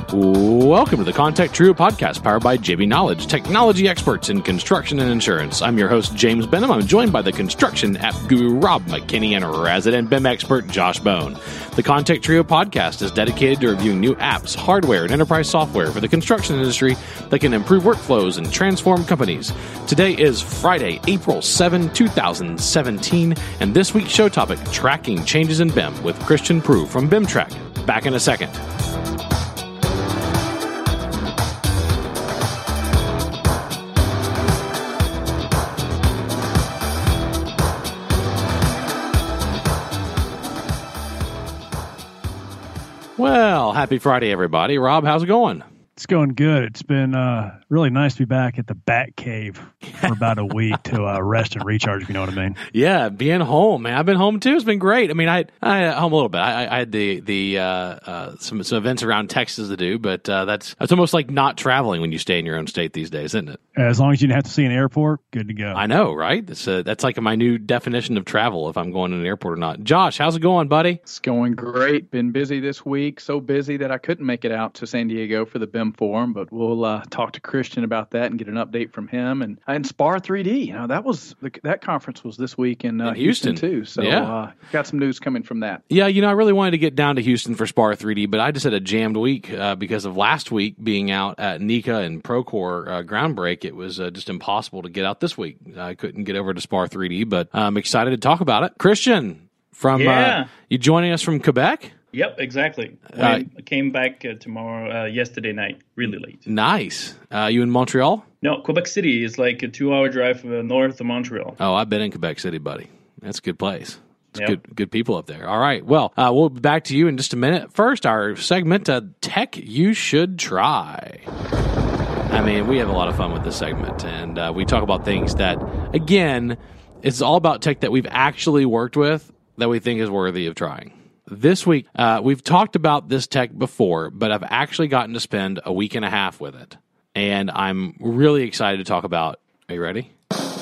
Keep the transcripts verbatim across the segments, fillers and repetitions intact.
Welcome to the Contact Trio podcast powered by J B Knowledge, technology experts in construction and insurance. I'm your host, James Benham. I'm joined by the construction app guru, Rob McKinney, and resident B I M expert, Josh Bone. The Contact Trio podcast is dedicated to reviewing new apps, hardware, and enterprise software for the construction industry that can improve workflows and transform companies. Today is Friday, April seventh, twenty seventeen, and this week's show topic, tracking changes in B I M with Christian Prue from B I M Track. Back in a second. Well, happy Friday, everybody. Rob, how's it going? It's going good. It's been uh, really nice to be back at the Bat Cave for about a week to uh, rest and recharge, if you know what I mean. Yeah, being home, man. I've been home too. It's been great. I mean, I I home a little bit. I, I had the the uh, uh, some some events around Texas to do, but uh, that's that's almost like not traveling when you stay in your own state these days, isn't it? As long as you didn't have to see an airport, good to go. I know, right? That's uh, that's like my new definition of travel, if I'm going to an airport or not. Josh, how's it going, buddy? It's going great. Been busy this week. So busy that I couldn't make it out to San Diego for the B I M Forum, but we'll uh, talk to Christian about that and get an update from him. And and Spar three D, you know, that was the, that conference was this week in, uh, in Houston. Houston too. So yeah. uh, got some news coming from that. Yeah, you know, I really wanted to get down to Houston for Spar three D, but I just had a jammed week uh, because of last week being out at NECA and Procore uh, Groundbreak. It was uh, just impossible to get out this week. I couldn't get over to Spar three D, but I'm excited to talk about it. Christian, from yeah. uh, you joining us from Quebec? Yep, exactly. Uh, I came back uh, tomorrow, uh, yesterday night, really late. Nice. Uh, you in Montreal? No, Quebec City is like a two-hour drive uh, north of Montreal. Oh, I've been in Quebec City, buddy. That's a good place. It's yep. good good people up there. All right. Well, uh, we'll be back to you in just a minute. First, our segment, uh, Tech You Should Try. I mean, we have a lot of fun with this segment, and uh, we talk about things that, again, it's all about tech that we've actually worked with that we think is worthy of trying. This week, uh, we've talked about this tech before, but I've actually gotten to spend a week and a half with it. And I'm really excited to talk about, are you ready?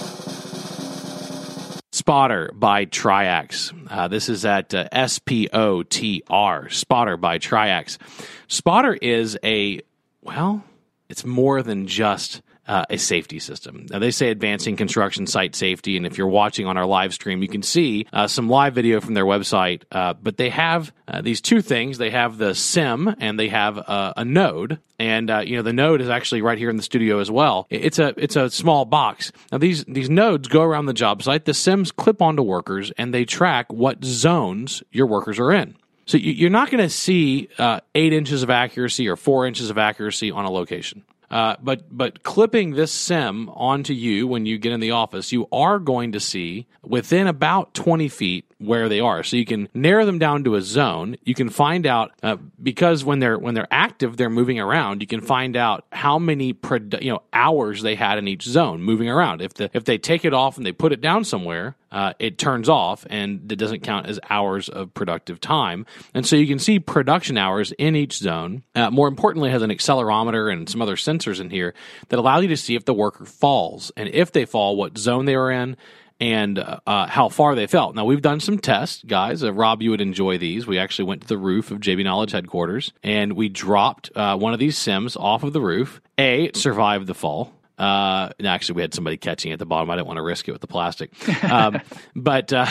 Spotter by Triax. Uh, this is at uh, S P O T R, Spotter by Triax. Spotter is a, well, it's more than just Uh, a safety system. Now, they say advancing construction site safety, and if you're watching on our live stream, you can see uh, some live video from their website, uh, but they have uh, these two things. They have the SIM, and they have uh, a node, and uh, you know the node is actually right here in the studio as well. It's a it's a small box. Now, these, these nodes go around the job site. The SIMs clip onto workers, and they track what zones your workers are in. So you're not going to see uh, eight inches of accuracy or four inches of accuracy on a location. Uh, but but clipping this SIM onto you when you get in the office, you are going to see within about twenty feet where they are. So you can narrow them down to a zone. You can find out uh, because when they're when they're active, they're moving around. You can find out how many produ- you know hours they had in each zone moving around. If the if they take it off and they put it down somewhere, uh, it turns off and it doesn't count as hours of productive time. And so you can see production hours in each zone. Uh, more importantly, it has an accelerometer and some other sensors in here that allow you to see if the worker falls, and if they fall, what zone they were in, and uh, how far they fell. Now, we've done some tests, guys. Uh, Rob, you would enjoy these. We actually went to the roof of J B Knowledge headquarters, and we dropped uh, one of these SIMs off of the roof. A, it survived the fall. Uh, and actually, we had somebody catching it at the bottom. I didn't want to risk it with the plastic. Um, but uh,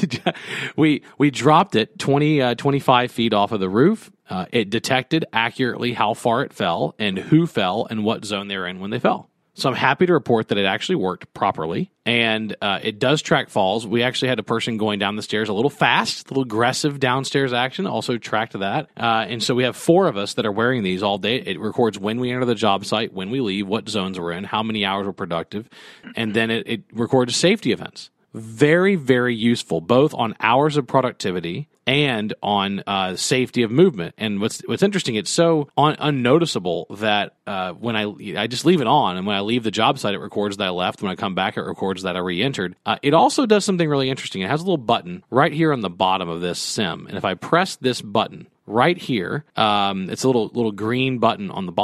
we we dropped it twenty, uh, twenty-five feet off of the roof. Uh, it detected accurately how far it fell and who fell and what zone they were in when they fell. So I'm happy to report that it actually worked properly, and uh, it does track falls. We actually had a person going down the stairs a little fast, a little aggressive downstairs action, also tracked that. Uh, and so we have four of us that are wearing these all day. It records when we enter the job site, when we leave, what zones we're in, how many hours we're productive, and then it, it records safety events. Very, very useful, both on hours of productivity and on uh, safety of movement. And what's what's interesting, it's so un- unnoticeable that uh, when I I just leave it on, and when I leave the job site, it records that I left. When I come back, it records that I re-entered. Uh, it also does something really interesting. It has a little button right here on the bottom of this SIM, and if I press this button right here, um, it's a little little green button on the bottom.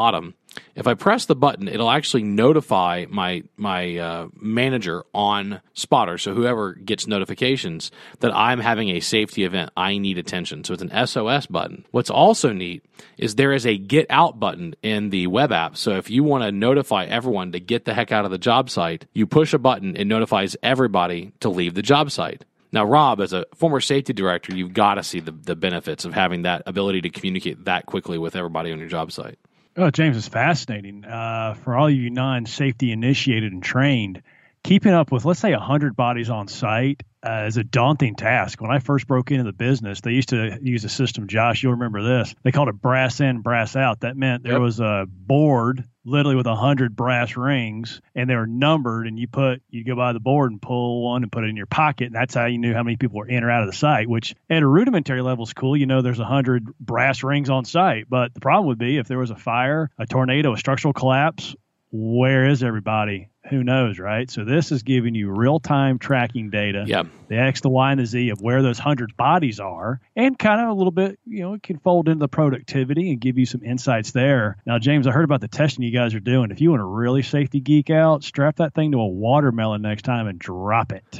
If I press the button, it'll actually notify my my uh, manager on Spotter, so whoever gets notifications, that I'm having a safety event. I need attention. So it's an S O S button. What's also neat is there is a get out button in the web app. So if you want to notify everyone to get the heck out of the job site, you push a button, it notifies everybody to leave the job site. Now, Rob, as a former safety director, you've got to see the, the benefits of having that ability to communicate that quickly with everybody on your job site. Oh, James, is fascinating. Uh, for all you non-safety initiated and trained, keeping up with, let's say, one hundred bodies on site uh, is a daunting task. When I first broke into the business, they used to use a system, Josh, you'll remember this. They called it brass in, brass out. That meant there yep. was a board literally with one hundred brass rings, and they were numbered, and you put you go by the board and pull one and put it in your pocket, and that's how you knew how many people were in or out of the site, which at a rudimentary level is cool. You know there's one hundred brass rings on site, but the problem would be if there was a fire, a tornado, a structural collapse, where is everybody? Who knows, right? So this is giving you real-time tracking data, yep. the X, the Y, and the Z of where those one hundred bodies are, and kind of a little bit, you know, it can fold into the productivity and give you some insights there. Now, James, I heard about the testing you guys are doing. If you want to really safety geek out, strap that thing to a watermelon next time and drop it.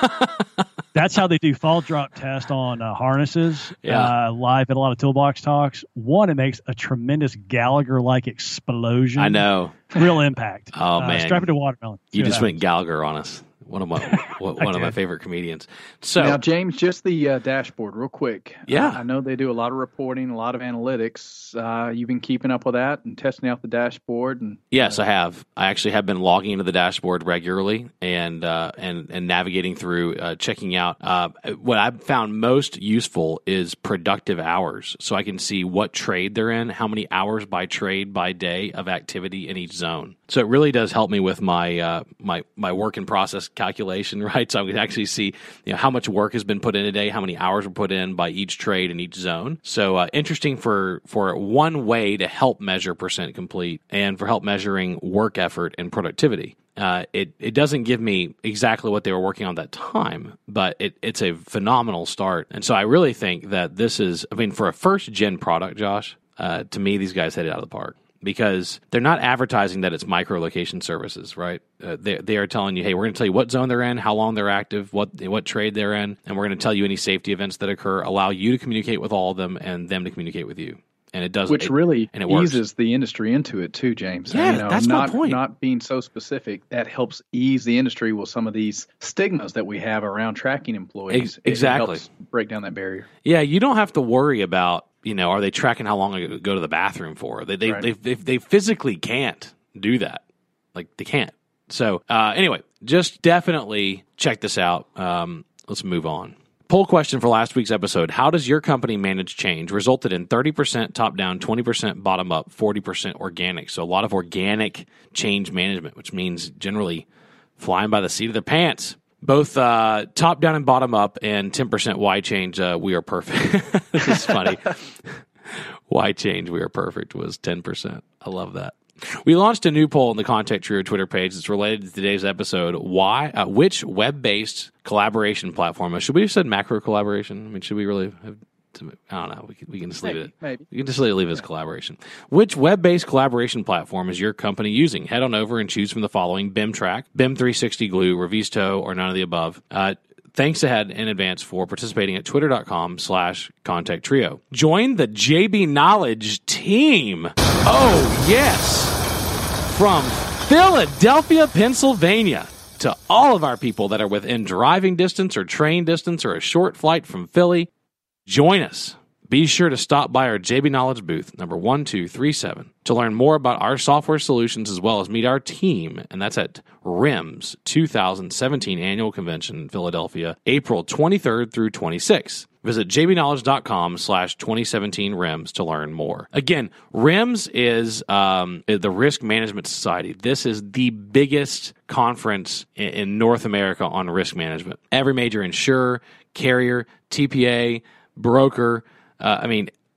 That's how they do fall drop test on uh, harnesses yeah. uh, live at a lot of Toolbox Talks. One, it makes a tremendous Gallagher-like explosion. I know. Real impact. Oh, uh, man. Strap it to watermelon. You just went Gallagher on us. One of my one of my favorite comedians. So now, James, just the uh, dashboard, real quick. Yeah, uh, I know they do a lot of reporting, a lot of analytics. Uh, you've been keeping up with that and testing out the dashboard. And yes, uh, I have. I actually have been logging into the dashboard regularly and uh, and and navigating through, uh, checking out. Uh, what I've found most useful is productive hours, so I can see what trade they're in, how many hours by trade by day of activity in each zone. So it really does help me with my uh, my my work in process calculation, right? So I can actually see, you know, how much work has been put in a day, how many hours were put in by each trade in each zone. So uh, interesting for for one way to help measure percent complete and for help measuring work effort and productivity. Uh, it it doesn't give me exactly what they were working on that time, but it, it's a phenomenal start. And so I really think that this is, I mean, for a first gen product, Josh, uh, to me, these guys hit it out of the park. Because they're not advertising that it's micro-location services, right? Uh, they they are telling you, hey, we're going to tell you what zone they're in, how long they're active, what what trade they're in, and we're going to tell you any safety events that occur, allow you to communicate with all of them, and them to communicate with you. And it does, which it, really and it eases works. the industry into it too, James. Yeah, you know, that's not, my point. Not being so specific, that helps ease the industry with some of these stigmas that we have around tracking employees. Exactly, it helps break down that barrier. Yeah, you don't have to worry about, you know, are they tracking how long I go to the bathroom for? They they right. they, they, they physically can't do that. Like, they can't. So uh, anyway, just definitely check this out. Um, let's move on. Poll question for last week's episode: how does your company manage change? Resulted in thirty percent top down, twenty percent bottom up, forty percent organic. So a lot of organic change management, which means generally flying by the seat of their pants. Both uh, top down and bottom up, and ten percent why change. Uh, we are perfect. This is funny. Why change? We are perfect was ten percent. I love that. We launched a new poll on the Contact Trio Twitter page. It's related to today's episode. Why? Uh, which web-based collaboration platform? Should we have said macro collaboration? I mean, should we really have? To, I don't know. We can, we can just leave maybe, it. Maybe. We can just leave it as collaboration. Which web-based collaboration platform is your company using? Head on over and choose from the following: BIMTrack, B I M three sixty Glue, Revisto, or none of the above. Uh, Thanks ahead in advance for participating at twitter.com slash contact trio. Join the J B Knowledge team. Oh, yes. From Philadelphia, Pennsylvania, to all of our people that are within driving distance or train distance or a short flight from Philly, join us. Be sure to stop by our J B Knowledge booth, number one two three seven, to learn more about our software solutions as well as meet our team, and that's at R I M S twenty seventeen Annual Convention in Philadelphia, April twenty-third through twenty-sixth. Visit jbknowledge.com slash 2017 RIMS to learn more. Again, RIMS is um, the Risk Management Society. This is the biggest conference in, in North America on risk management. Every major insurer, carrier, T P A, broker, uh, I mean,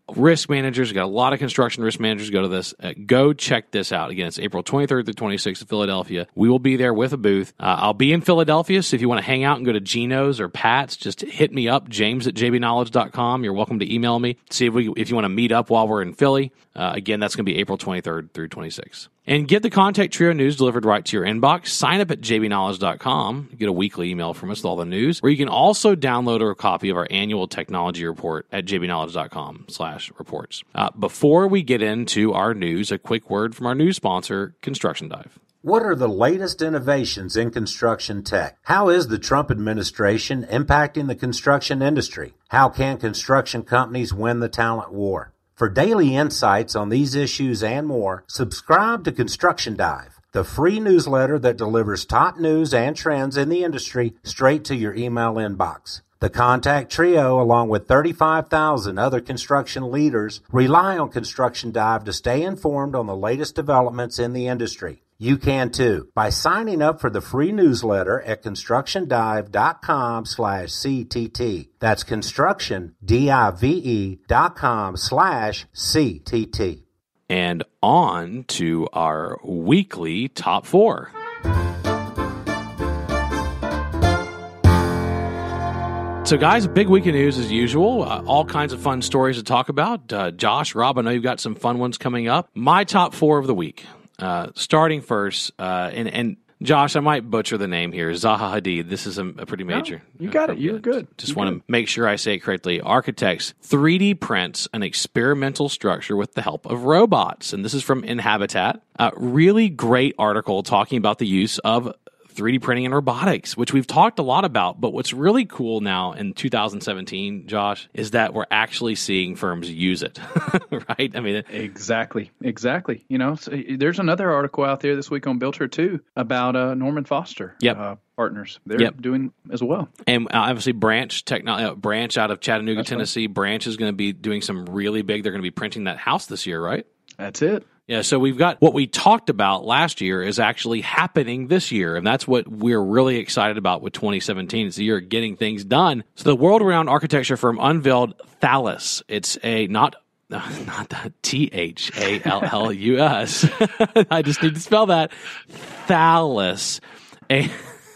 risk managers. We've got a lot of construction risk managers go to this. Uh, go check this out. Again, it's April twenty-third through twenty-sixth in Philadelphia. We will be there with a booth. Uh, I'll be in Philadelphia, so if you want to hang out and go to Geno's or Pat's, just hit me up, james at j b knowledge dot com. You're welcome to email me. See if we if you want to meet up while we're in Philly. Uh, again, that's going to be April twenty-third through twenty-sixth. And get the Contact Trio news delivered right to your inbox. Sign up at j b knowledge dot com. You get a weekly email from us with all the news, where you can also download a copy of our annual technology report at j b knowledge dot com slash reports. Uh, before we get into our news, a quick word from our news sponsor, Construction Dive. What are the latest innovations in construction tech? How is the Trump administration impacting the construction industry? How can construction companies win the talent war? For daily insights on these issues and more, subscribe to Construction Dive, the free newsletter that delivers top news and trends in the industry straight to your email inbox. The Contact Trio, along with thirty-five thousand other construction leaders, rely on Construction Dive to stay informed on the latest developments in the industry. You can too by signing up for the free newsletter at construction dive dot com slash C T T. That's construction, D I V E dot com slash C T T. And on to our weekly top four. So, guys, big week of news as usual. Uh, all kinds of fun stories to talk about. Uh, Josh, Rob, I know you've got some fun ones coming up. My top four of the week. Uh, starting first, uh, and, and Josh, I might butcher the name here. Zaha Hadid. This is a, a pretty major. No, you got uh, it. You're good. Just You're want good. to make sure I say it correctly. Architects three D prints an experimental structure with the help of robots. And this is from Inhabitat. Uh, really great article talking about the use of three D printing and robotics, which we've talked a lot about. But what's really cool now in two thousand seventeen, Josh, is that we're actually seeing firms use it, right? I mean, exactly, exactly. You know, so there's another article out there this week on Builder too about uh, Norman Foster. Yep. Uh, partners. They're yep. doing as well. And obviously Branch technology, uh, Branch out of Chattanooga, That's Tennessee. Right. Branch is going to be doing some really big. They're going to be printing that house this year, right? That's it. Yeah, so we've got what we talked about last year is actually happening this year, and that's what we're really excited about with twenty seventeen. It's the year of getting things done. So the world-renowned architecture firm unveiled Thallus. It's a not uh, not that T H A L L U S. I just need to spell that. Thallus. A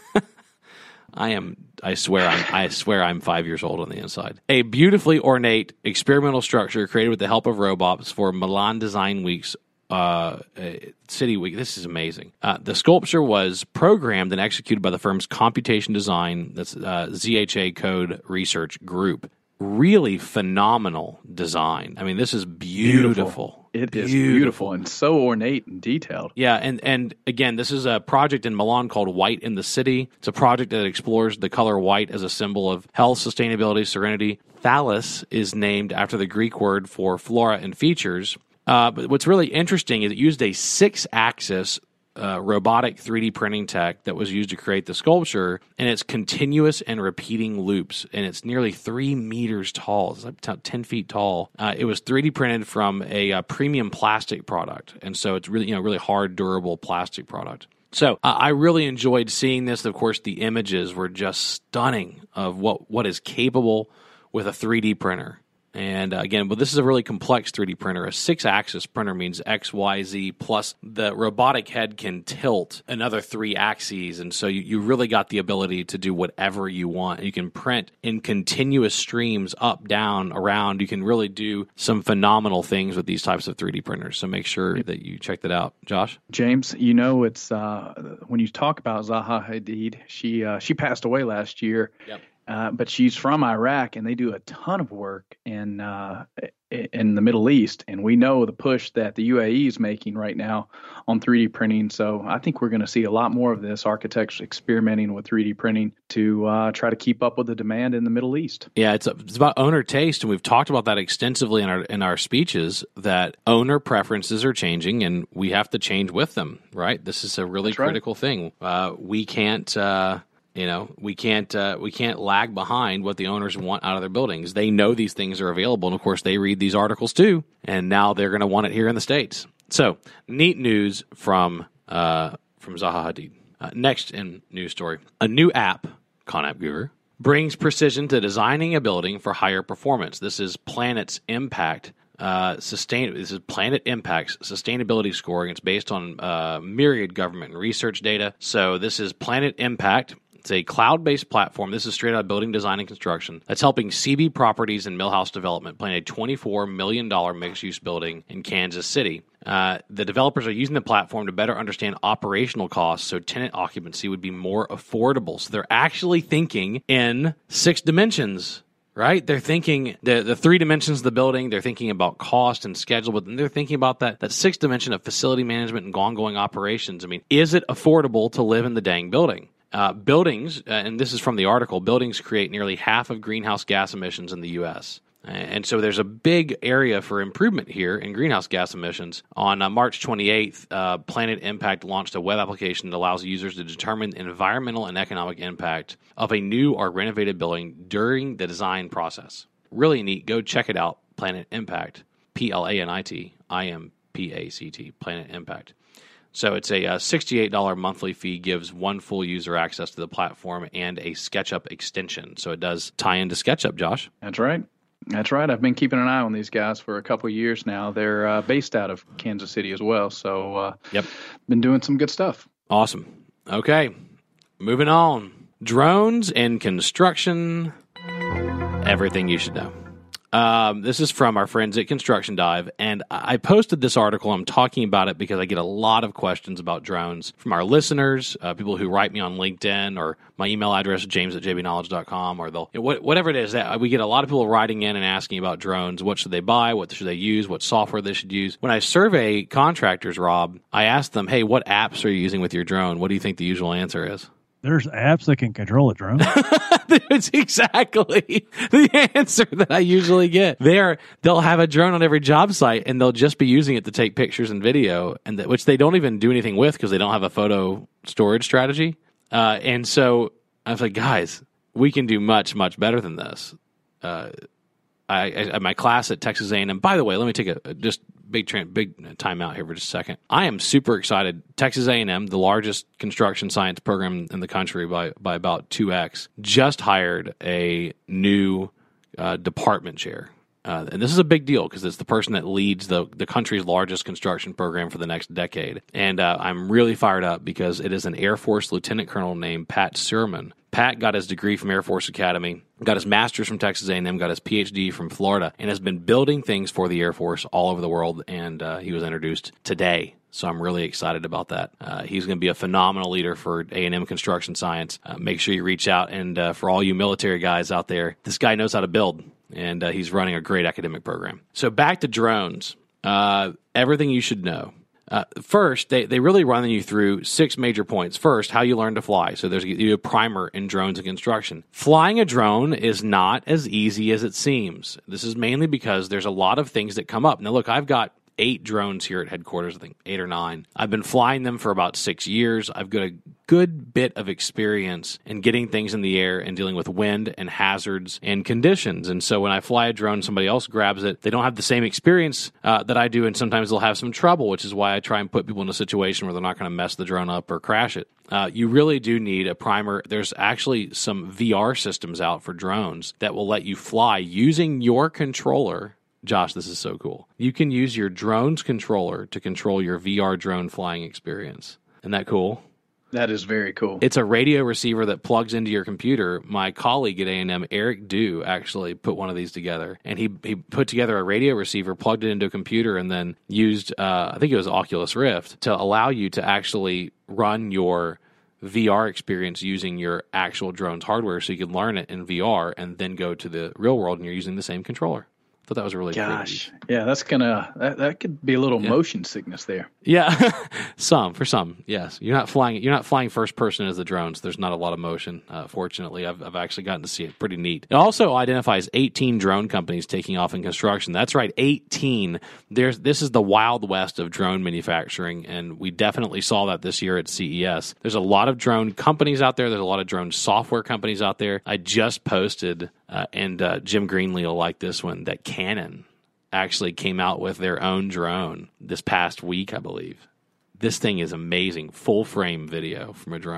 I am. I swear. I'm, I swear. I'm five years old on the inside. A beautifully ornate experimental structure created with the help of robots for Milan Design Week's uh, City Week. This is amazing. Uh, the sculpture was programmed and executed by the firm's computation design. That's uh, Z H A Code Research Group. Really phenomenal design. I mean, this is beautiful. beautiful. It beautiful. is beautiful and so ornate and detailed. Yeah, and, and again, this is a project in Milan called White in the City. It's a project that explores the color white as a symbol of health, sustainability, serenity. Thallus is named after the Greek word for flora and features. Uh, but what's really interesting is it used a six-axis Uh, robotic three D printing tech that was used to create the sculpture, and it's continuous and repeating loops, and it's nearly three meters tall. It's like t- ten feet tall. Uh, it was three D printed from a, a premium plastic product, and so it's really, you know, really hard, durable plastic product. So uh, I really enjoyed seeing this. Of course, the images were just stunning of what, what is capable with a three D printer. And uh, again, but this is a really complex three D printer. A six-axis printer means X, Y, Z, plus the robotic head can tilt another three axes. And so you, you really got the ability to do whatever you want. You can print in continuous streams up, down, around. You can really do some phenomenal things with these types of three D printers. So make sure that you check that out. Josh? James, you know, it's uh, when you talk about Zaha Hadid, she, uh, she passed away last year. Yep. Uh, but she's from Iraq, and they do a ton of work in uh, in the Middle East. And we know the push that the U A E is making right now on three D printing. So I think we're going to see a lot more of this, architects experimenting with three D printing to uh, try to keep up with the demand in the Middle East. Yeah, it's, it's about owner taste, and we've talked about that extensively in our in our speeches, that owner preferences are changing, and we have to change with them, right? This is a really That's right. critical thing. Uh, we can't... Uh, You know, we can't uh, we can't lag behind what the owners want out of their buildings. They know these things are available, and of course, they read these articles too. And now they're going to want it here in the States. So, neat news from uh, from Zaha Hadid. Uh, next in news story, a new app, ConApp Guru, brings precision to designing a building for higher performance. This is Planet's Impact Uh, sustain. This is Planet Impact's sustainability scoring. It's based on uh, myriad government and research data. So this is Planet Impact. It's a cloud-based platform. This is straight out of building design and construction that's helping C B Properties and Millhouse Development plan a twenty-four million dollars mixed-use building in Kansas City. Uh, the developers are using the platform to better understand operational costs so tenant occupancy would be more affordable. So they're actually thinking in six dimensions, right? They're thinking the, the three dimensions of the building, they're thinking about cost and schedule, but then they're thinking about that, that sixth dimension of facility management and ongoing operations. I mean, is it affordable to live in the dang building? Uh, buildings, uh, and this is from the article, buildings create nearly half of greenhouse gas emissions in the U S. And so there's a big area for improvement here in greenhouse gas emissions. On uh, March twenty-eighth, uh, Planet Impact launched a web application that allows users to determine the environmental and economic impact of a new or renovated building during the design process. Really neat. Go check it out, Planet Impact, P L A N I T I M P A C T, Planet Impact. So it's a uh, sixty-eight dollars monthly fee, gives one full user access to the platform and a SketchUp extension. So it does tie into SketchUp, Josh. That's right. That's right. I've been keeping an eye on these guys for a couple of years now. They're uh, based out of Kansas City as well. So uh, yep, been doing some good stuff. Awesome. Okay, moving on. Drones in construction, everything you should know. Um, this is from our friends at Construction Dive, and I posted this article. I'm talking about it because I get a lot of questions about drones from our listeners, uh, people who write me on LinkedIn, or my email address is james at j b knowledge dot com, or they'll, whatever it is. That we get a lot of people writing in and asking about drones. What should they buy? What should they use? What software they should use? When I survey contractors, Rob, I ask them, hey, what apps are you using with your drone? What do you think the usual answer is? There's apps that can control a drone. It's exactly the answer that I usually get. They're, they'll have a drone on every job site, and they'll just be using it to take pictures and video, and that, which they don't even do anything with because they don't have a photo storage strategy. Uh, and so I was like, guys, we can do much, much better than this. Uh, I, I, my class at Texas A and M, by the way, let me take a, a just big big time out here for just a second. I am super excited. Texas A and M, the largest construction science program in the country by, by about two x, just hired a new uh, department chair. Uh, and this is a big deal because it's the person that leads the, the country's largest construction program for the next decade. And uh, I'm really fired up because it is an Air Force lieutenant colonel named Pat Surman. Pat got his degree from Air Force Academy, got his master's from Texas A and M, got his P H D from Florida, and has been building things for the Air Force all over the world, and uh, he was introduced today. So I'm really excited about that. Uh, he's going to be a phenomenal leader for A and M Construction Science. Uh, make sure you reach out, and uh, for all you military guys out there, this guy knows how to build, and uh, he's running a great academic program. So back to drones. Uh, everything you should know. Uh, first, they, they really run you through six major points. First, how you learn to fly. So there's a primer in drones and construction. Flying a drone is not as easy as it seems. This is mainly because there's a lot of things that come up. Now, look, I've got eight drones here at headquarters, I think eight or nine. I've been flying them for about six years. I've got a good bit of experience in getting things in the air and dealing with wind and hazards and conditions. And so when I fly a drone, somebody else grabs it, they don't have the same experience uh, that I do, and sometimes they'll have some trouble, which is why I try and put people in a situation where they're not going to mess the drone up or crash it. Uh, you really do need a primer. There's actually some V R systems out for drones that will let you fly using your controller. Josh, this is so cool. You can use your drone's controller to control your V R drone flying experience. Isn't that cool? That is very cool. It's a radio receiver that plugs into your computer. My colleague at A and M, Eric Dew, actually put one of these together. And he he put together a radio receiver, plugged it into a computer, and then used, uh, I think it was Oculus Rift, to allow you to actually run your V R experience using your actual drone's hardware, so you can learn it in V R and then go to the real world and you're using the same controller. I thought that was really Gosh, creative. Yeah, that's gonna that, that could be a little yeah. motion sickness there. Yeah, some for some. Yes, you're not flying. You're not flying first person as the drones. There's not a lot of motion. Uh, fortunately, I've I've actually gotten to see it. Pretty neat. It also identifies eighteen drone companies taking off in construction. That's right, eighteen. There's this is the Wild West of drone manufacturing, and we definitely saw that this year at C E S. There's a lot of drone companies out there. There's a lot of drone software companies out there. I just posted. Uh, and uh, Jim Greenlee will like this one, that Canon actually came out with their own drone this past week, I believe. This thing is amazing. Full frame video from a drone.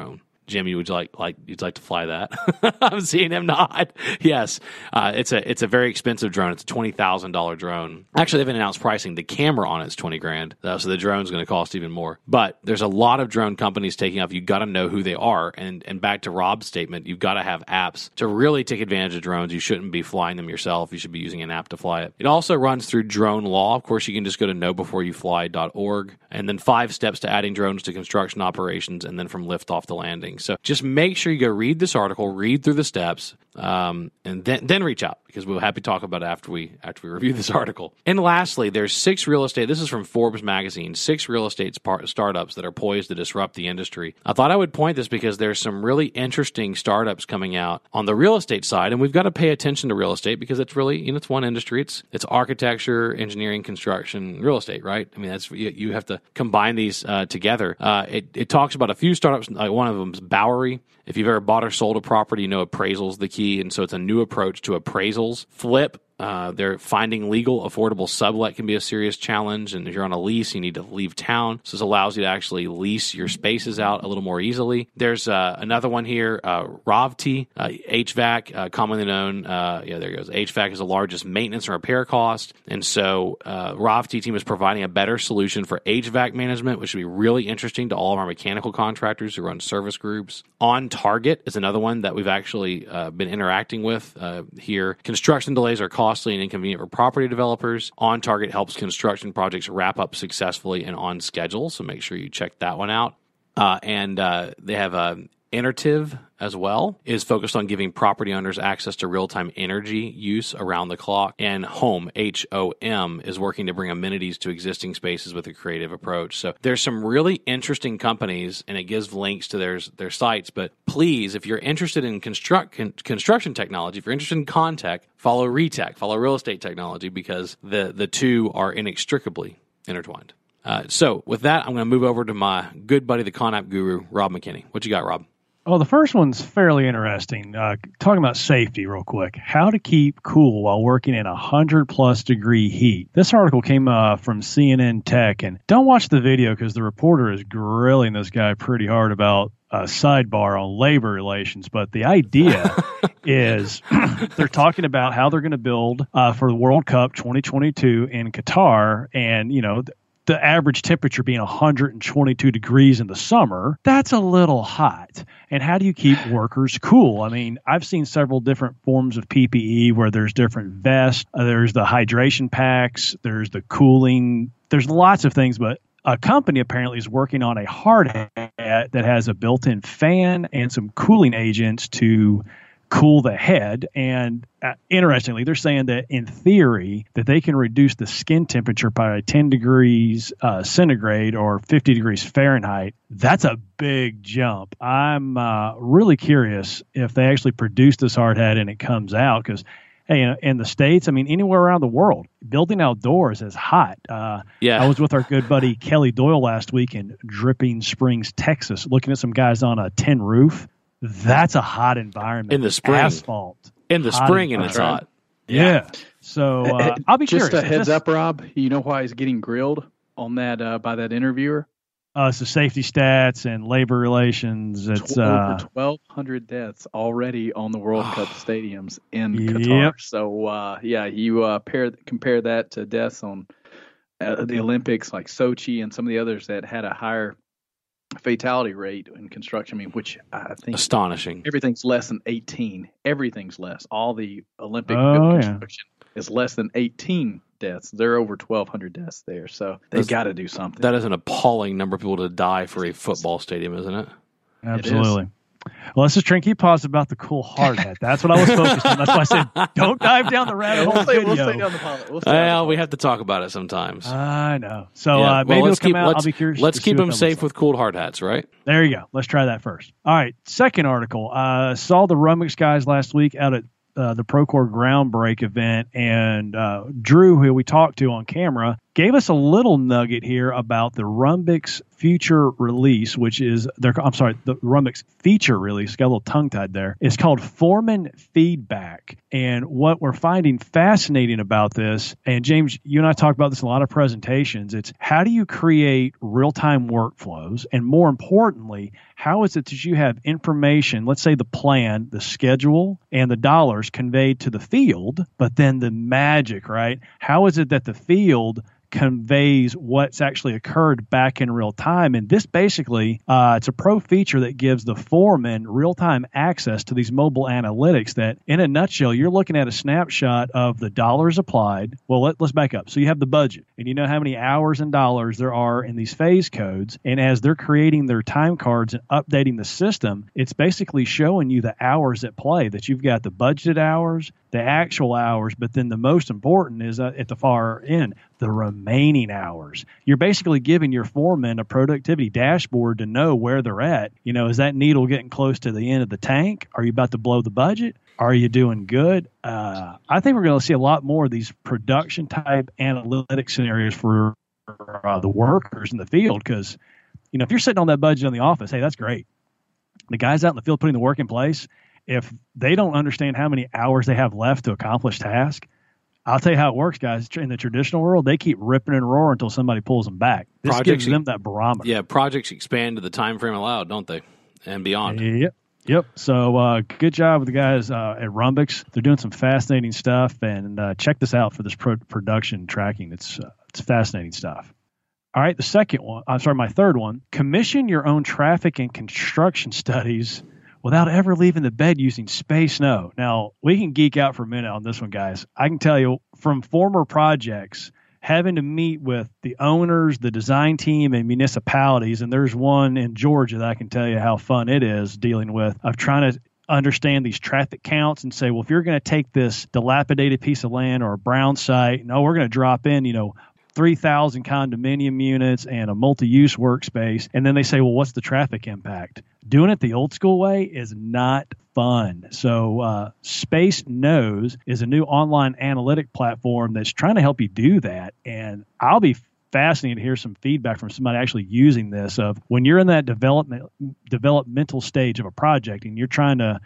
Jimmy, would you like like you'd like to fly that? I'm seeing him nod. Yes, uh, it's a it's a very expensive drone. It's a twenty thousand dollar drone. Actually, they haven't announced pricing. The camera on it's twenty grand, uh, so the drone's going to cost even more. But there's a lot of drone companies taking off. You got to know who they are, and and back to Rob's statement, you've got to have apps to really take advantage of drones. You shouldn't be flying them yourself. You should be using an app to fly it. It also runs through Drone Law. Of course, you can just go to know before you fly dot org, and then five steps to adding drones to construction operations, and then from liftoff to landing. So just make sure you go read this article, read through the steps, um, and then then reach out, because we'll happy to talk about it after we after we review this article. And lastly, there's six real estate. This is from Forbes magazine. Six real estate spar- startups that are poised to disrupt the industry. I thought I would point this because there's some really interesting startups coming out on the real estate side, and we've got to pay attention to real estate because it's really, you know, it's one industry. It's it's architecture, engineering, construction, real estate, right? I mean, that's you, you have to combine these uh, together. Uh, it it talks about a few startups. Like one of them is Bowery. If you've ever bought or sold a property, you know appraisal is the key, and so it's a new approach to appraisals. Flip. Uh, they're finding legal, affordable sublet can be a serious challenge, and if you're on a lease, you need to leave town. So this allows you to actually lease your spaces out a little more easily. There's uh, another one here, uh, Rovti, uh, H V A C, uh, commonly known. Uh, yeah, there it goes. H V A C is the largest maintenance and repair cost, and so uh, Rovti team is providing a better solution for H V A C management, which should be really interesting to all of our mechanical contractors who run service groups. On Target is another one that we've actually uh, been interacting with uh, here. Construction delays are costly and inconvenient for property developers. On Target helps construction projects wrap up successfully and on schedule, so make sure you check that one out. Uh, and uh, they have a Enertiv as well, is focused on giving property owners access to real-time energy use around the clock. And Home, H O M, is working to bring amenities to existing spaces with a creative approach. So there's some really interesting companies, and it gives links to their, their sites. But please, if you're interested in construct, con, construction technology, if you're interested in Contech, follow Retech, follow real estate technology, because the, the two are inextricably intertwined. Uh, so with that, I'm going to move over to my good buddy, the ConApp guru, Rob McKinney. What you got, Rob? Oh, the first one's fairly interesting. Uh, talking about safety real quick. How to keep cool while working in one hundred plus degree heat. This article came uh, from C N N Tech, and don't watch the video because the reporter is grilling this guy pretty hard about a sidebar on labor relations. But the idea is they're talking about how they're going to build uh, for the World Cup twenty twenty-two in Qatar, and, you know, th- the average temperature being one hundred twenty-two degrees in the summer, that's a little hot. And how do you keep workers cool? I mean, I've seen several different forms of P P E where there's different vests, uh, there's the hydration packs, there's the cooling, there's lots of things, but a company apparently is working on a hard hat that has a built-in fan and some cooling agents to cool the head. And uh, interestingly, they're saying that in theory that they can reduce the skin temperature by ten degrees uh, centigrade or fifty degrees Fahrenheit. That's a big jump. I'm uh, really curious if they actually produce this hard hat and it comes out, because hey, in, in the States, I mean, anywhere around the world, building outdoors is hot. Uh, yeah. I was with our good buddy Kelly Doyle last week in Dripping Springs, Texas, looking at some guys on a tin roof. That's a hot environment. In the spring. Asphalt. In the spring, and it's hot. Yeah. yeah. So uh, I'll be Just curious. a heads this, up, Rob. You know why he's getting grilled on that uh, by that interviewer? Uh, so safety stats and labor relations. It's uh, over twelve hundred deaths already on the World Cup stadiums in yep. Qatar. So uh, yeah, you uh, pair compare that to deaths on uh, the Olympics like Sochi and some of the others that had a higher fatality rate in construction. I mean, which I think astonishing. Everything's less than eighteen. Everything's less. All the Olympic oh, construction yeah. is less than eighteen deaths. They're over twelve hundred deaths there. So they've got to do something. That is an appalling number of people to die for a football stadium, isn't it? Absolutely. It well, let's just try and keep positive about the cool hard hat. That's what I was focused on. That's why I said, don't dive down the rabbit hole. We'll stay, video. we'll stay down the pilot. We'll, well we have to talk about it sometimes. I know. So yeah. uh, maybe well, it'll come keep, out. I'll be curious. Let's keep them safe like. with cool hard hats, right? There you go. Let's try that first. All right. Second article. Uh, saw the Rumix guys last week out at uh, the Procore Groundbreak event, and uh, Drew, who we talked to on camera, gave us a little nugget here about the Rumbix future release, which is their, I'm sorry, the Runbix feature release, got a little tongue tied there. It's called Foreman Feedback. And what we're finding fascinating about this, and James, you and I talk about this in a lot of presentations, it's how do you create real-time workflows? And more importantly, how is it that you have information, let's say the plan, the schedule, and the dollars conveyed to the field, but then the magic, right? How is it that the field conveys what's actually occurred back in real time? And this basically, uh, it's a pro feature that gives the foreman real-time access to these mobile analytics that, in a nutshell, you're looking at a snapshot of the dollars applied. Well, let, let's back up. So you have the budget, and you know how many hours and dollars there are in these phase codes. And as they're creating their time cards and updating the system, it's basically showing you the hours at play, that you've got the budgeted hours, the actual hours, but then the most important is uh, at the far end, the remaining hours. You're basically giving your foreman a productivity dashboard to know where they're at. You know, is that needle getting close to the end of the tank? Are you about to blow the budget? Are you doing good? Uh, I think we're going to see a lot more of these production type analytic scenarios for uh, the workers in the field, because, you know, if you're sitting on that budget in the office, hey, that's great. The guys out in the field putting the work in place, if they don't understand how many hours they have left to accomplish task, I'll tell you how it works, guys. In the traditional world, they keep ripping and roaring until somebody pulls them back. This projects, gives them that barometer. Yeah, projects expand to the time frame allowed, don't they? And beyond. Yep. Yep. So uh, good job with the guys uh, at Runbix. They're doing some fascinating stuff, and uh, check this out for this pro- production tracking. It's uh, it's fascinating stuff. All right, the second one, I'm sorry, my third one, commission your own traffic and construction studies without ever leaving the bed using Space Snow. Now, we can geek out for a minute on this one, guys. I can tell you from former projects, having to meet with the owners, the design team, and municipalities, and there's one in Georgia that I can tell you how fun it is dealing with, of trying to understand these traffic counts and say, well, if you're going to take this dilapidated piece of land or a brown site, no, we're going to drop in, you know, three thousand condominium units and a multi-use workspace. And then they say, well, what's the traffic impact? Doing it the old school way is not fun. So uh, Space Knows is a new online analytic platform that's trying to help you do that. And I'll be fascinated to hear some feedback from somebody actually using this, of when you're in that development developmental stage of a project and you're trying to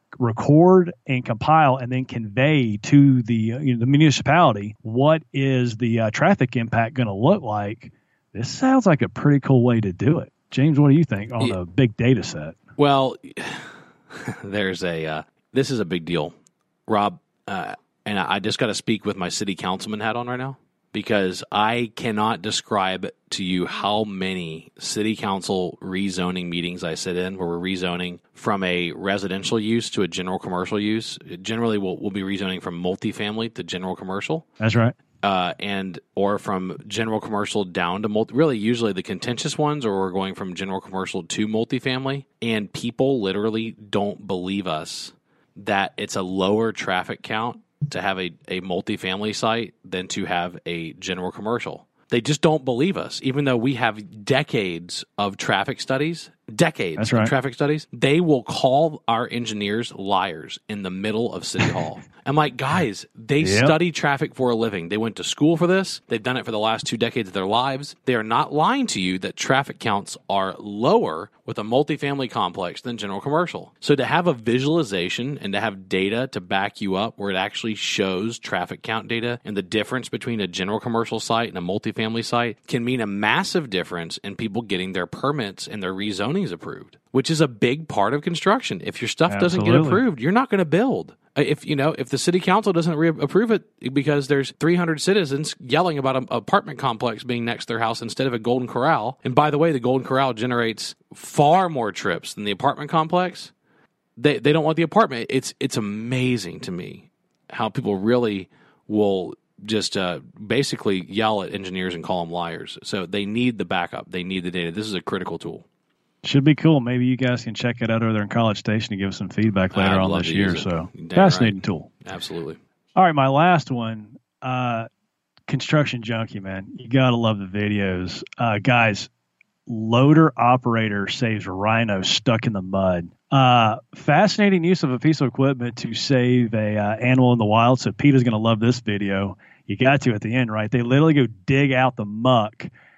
record and compile and then convey to the, uh, you know, the municipality what is the uh, traffic impact going to look like. This sounds like a pretty cool way to do it. James, what do you think on yeah. a big data set? Well, there's a uh, this is a big deal, Rob, uh, and I just got to speak with my city councilman hat on right now, because I cannot describe to you how many city council rezoning meetings I sit in where we're rezoning from a residential use to a general commercial use. Generally, we'll, we'll be rezoning from multifamily to general commercial. That's right. Uh, and or from general commercial down to multi. Really, usually the contentious ones, or we're going from general commercial to multifamily. And people literally don't believe us that it's a lower traffic count to have a, a multifamily site than to have a general commercial. They just don't believe us, even though we have decades of traffic studies, decades That's right. of traffic studies. They will call our engineers liars in the middle of City Hall. I'm like, guys, they Yep. study traffic for a living. They went to school for this. They've done it for the last two decades of their lives. They are not lying to you that traffic counts are lower with a multifamily complex than general commercial. So to have a visualization and to have data to back you up where it actually shows traffic count data and the difference between a general commercial site and a multifamily site can mean a massive difference in people getting their permits and their rezonings approved, which is a big part of construction. If your stuff Absolutely. doesn't get approved, you're not going to build. If you know, if the city council doesn't re- approve it because there's three hundred citizens yelling about an apartment complex being next to their house instead of a Golden Corral, and by the way, the Golden Corral generates far more trips than the apartment complex, they they don't want the apartment. It's it's amazing to me how people really will just uh, basically yell at engineers and call them liars. So they need the backup. They need the data. This is a critical tool. Should be cool. Maybe you guys can check it out over there in College Station and give us some feedback later I'd on love this to year. use it. So Damn fascinating right. tool. Absolutely. All right, my last one, uh, Construction Junkie, man. You got to love the videos. Uh, guys, loader operator saves rhino stuck in the mud. Uh, fascinating use of a piece of equipment to save a uh, animal in the wild. So Peter's going to love this video. You got to at the end, right? They literally go dig out the muck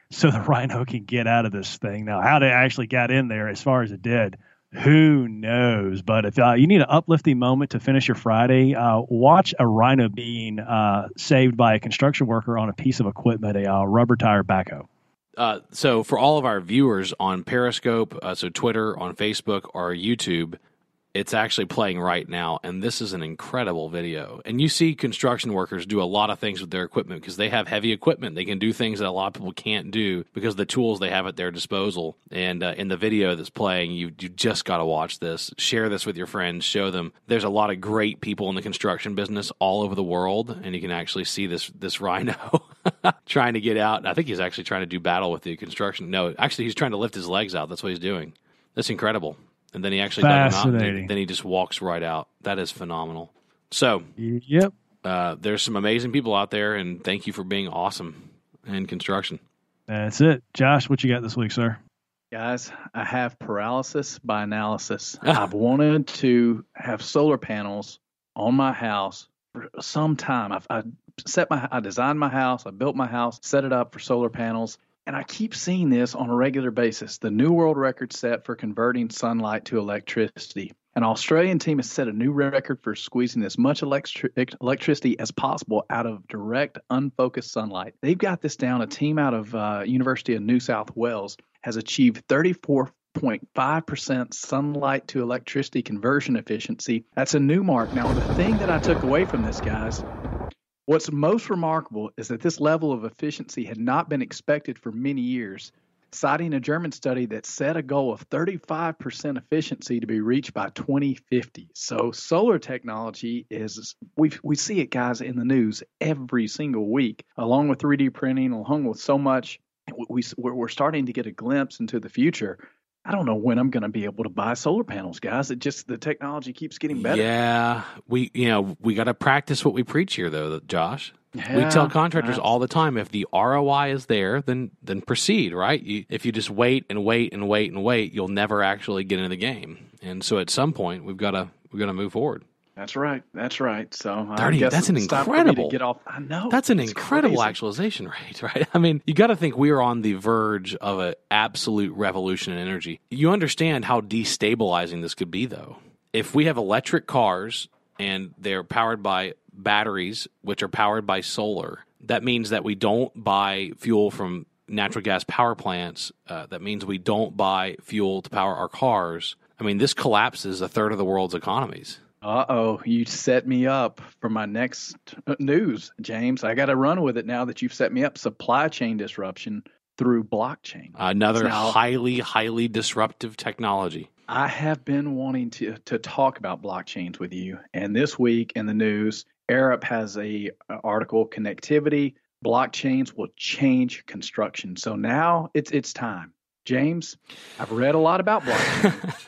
so the Rhino can get out of this thing. Now, how they actually got in there as far as it did, who knows? But if uh, you need an uplifting moment to finish your Friday, uh, watch a Rhino being uh, saved by a construction worker on a piece of equipment, a uh, rubber tire backhoe. Uh, so for all of our viewers on Periscope, uh, so Twitter, on Facebook, or YouTube, it's actually playing right now, and this is an incredible video. And you see construction workers do a lot of things with their equipment because they have heavy equipment. They can do things that a lot of people can't do because of the tools they have at their disposal. And uh, in the video that's playing, you you just got to watch this. Share this with your friends. Show them. There's a lot of great people in the construction business all over the world, and you can actually see this this Rhino trying to get out. I think he's actually trying to do battle with the construction. No, actually, he's trying to lift his legs out. That's what he's doing. That's incredible. And then he actually dug him out, and then he just walks right out. That is phenomenal. So, yep, uh, there's some amazing people out there, and thank you for being awesome in construction. That's it. Josh, what you got this week, sir? Guys, I have paralysis by analysis. I've wanted to have solar panels on my house for some time. I've I set my, I designed my house, I built my house, set it up for solar panels. And I keep seeing this on a regular basis. The new world record set for converting sunlight to electricity. An Australian team has set a new record for squeezing as much electri- electricity as possible out of direct, unfocused sunlight. They've got this down. A team out of uh, University of New South Wales has achieved thirty-four point five percent sunlight to electricity conversion efficiency. That's a new mark. Now, the thing that I took away from this, guys, what's most remarkable is that this level of efficiency had not been expected for many years, citing a German study that set a goal of thirty-five percent efficiency to be reached by twenty fifty. So solar technology is, we we see it, guys, in the news every single week, along with three D printing, along with so much. We, we're starting to get a glimpse into the future. I don't know when I'm going to be able to buy solar panels, guys. It just, the technology keeps getting better. Yeah, we you know we got to practice what we preach here, though, Josh. Yeah, we tell contractors that's... all the time, if the R O I is there, then then proceed, right? You, if you just wait and wait and wait and wait, you'll never actually get into the game. And so at some point, we've got to we've got to move forward. That's right. That's right. So thirty, I guess that's an it's time for me incredible. to get off. I know. That's an it's incredible crazy. actualization rate, right? I mean, you got to think we are on the verge of an absolute revolution in energy. You understand how destabilizing this could be, though. If we have electric cars and they're powered by batteries, which are powered by solar, that means that we don't buy fuel from natural gas power plants. Uh, that means we don't buy fuel to power our cars. I mean, this collapses a third of the world's economies. Uh-oh, you set me up for my next news, James. I got to run with it now that you've set me up. Supply chain disruption through blockchain. Another now, highly, highly disruptive technology. I have been wanting to, to talk about blockchains with you. And this week in the news, Arup has a, a article, Connectivity, Blockchains Will Change Construction. So now it's it's time. James, I've read a lot about blockchain.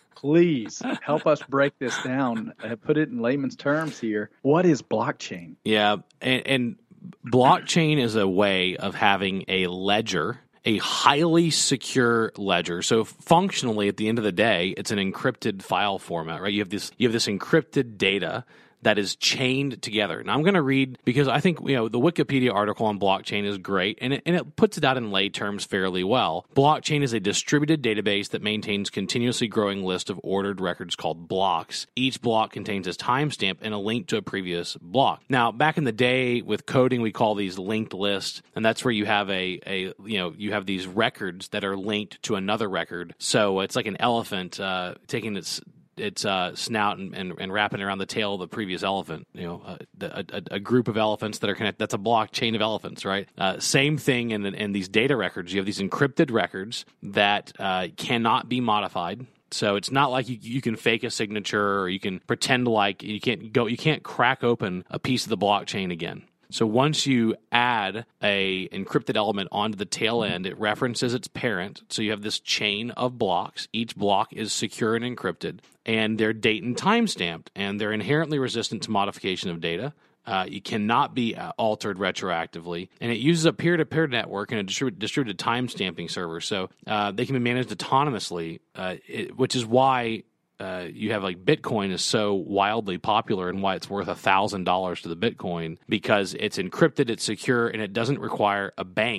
Please help us break this down, uh, put it in layman's terms here. What is blockchain? Yeah, and, and blockchain is a way of having a ledger, a highly secure ledger. So functionally, at the end of the day, it's an encrypted file format, right? You have this, you have this encrypted data that is chained together. Now, I'm going to read, because I think, you know, the Wikipedia article on blockchain is great, and it, and it puts it out in lay terms fairly well. Blockchain is a distributed database that maintains continuously growing list of ordered records called blocks. Each block contains a timestamp and a link to a previous block. Now, back in the day with coding, we call these linked lists, and that's where you have a, a you know, you have these records that are linked to another record. So it's like an elephant uh, taking its its uh, snout and, and, and wrapping around the tail of the previous elephant. You know, uh, a, a, a group of elephants that are connected. That's a blockchain of elephants, right? Uh, same thing in, in these data records. You have these encrypted records that uh, cannot be modified. So it's not like you, you can fake a signature or you can pretend like you can't go. You can't crack open a piece of the blockchain again. So once you add a encrypted element onto the tail end, it references its parent. So you have this chain of blocks. Each block is secure and encrypted, and they're date and time stamped, and they're inherently resistant to modification of data. Uh, you cannot be uh, altered retroactively, and it uses a peer-to-peer network and a distribu- distributed time stamping server. So uh, they can be managed autonomously, uh, it, which is why Uh, you have like Bitcoin is so wildly popular and why it's worth a thousand dollars to the Bitcoin, because it's encrypted, it's secure, and it doesn't require a bank.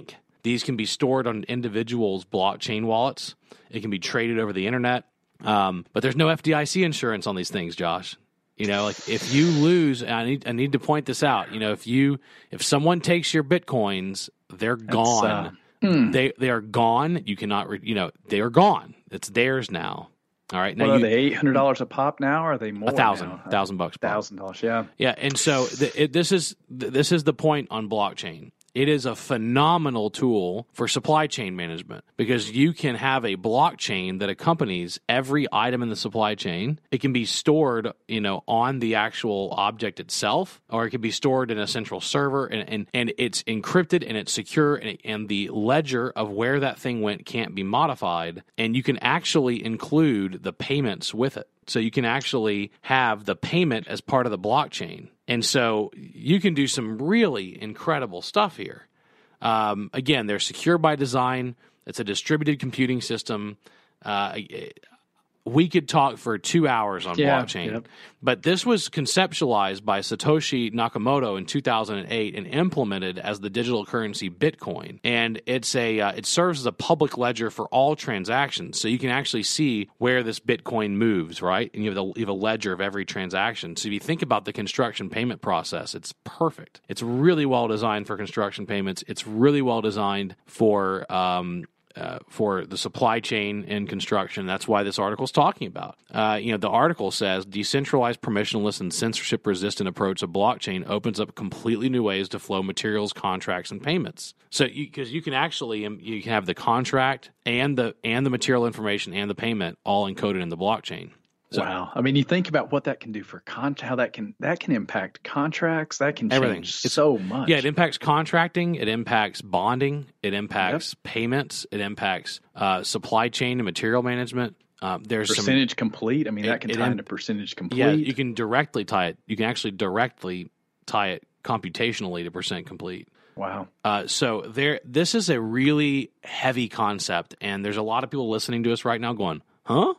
These can be stored on individuals' blockchain wallets. It can be traded over the internet. Um, but there's no F D I C insurance on these things, Josh. You know, like if you lose, and I need I need to point this out. You know, if you if someone takes your Bitcoins, they're That's, gone. uh, hmm. They they are gone. You cannot. Re, you know, they are gone. It's theirs now. All right. Now What are you, they eight hundred dollars a pop now? Or are they more? a thousand, now? thousand bucks. Bob. Thousand dollars. Yeah. Yeah, and so th- it, this is th- this is the point on blockchain. It is a phenomenal tool for supply chain management because you can have a blockchain that accompanies every item in the supply chain. It can be stored, you know, on the actual object itself, or it can be stored in a central server, and and, and it's encrypted and it's secure, and, and the ledger of where that thing went can't be modified, and you can actually include the payments with it. So you can actually have the payment as part of the blockchain. And so you can do some really incredible stuff here. Um, again, they're secure by design. It's a distributed computing system. Uh, we could talk for two hours on Yeah, blockchain. yep. But this was conceptualized by Satoshi Nakamoto in two thousand eight and implemented as the digital currency Bitcoin. And it's a uh, it serves as a public ledger for all transactions. So you can actually see where this Bitcoin moves, right? And you have, the, you have a ledger of every transaction. So if you think about the construction payment process, it's perfect. It's really well designed for construction payments. It's really well designed for um, Uh, for the supply chain and construction. That's why this article is talking about. Uh, you know, the article says decentralized, permissionless, and censorship-resistant approach of blockchain opens up completely new ways to flow materials, contracts, and payments. So, because you, you can actually um, you can have the contract and the and the material information and the payment all encoded in the blockchain. So, wow. I mean, you think about what that can do for con- how that can that can impact contracts. That can Everything. change It's- so much. Yeah, it impacts contracting. It impacts bonding. It impacts payments. It impacts uh, supply chain and material management. Uh, there's some percentage complete. I mean, It- that can it tie im- into percentage complete. Yeah, you can directly tie it. You can actually directly tie it computationally to percent complete. Wow. Uh, so there, this is a really heavy concept, and there's a lot of people listening to us right now going, "Huh?"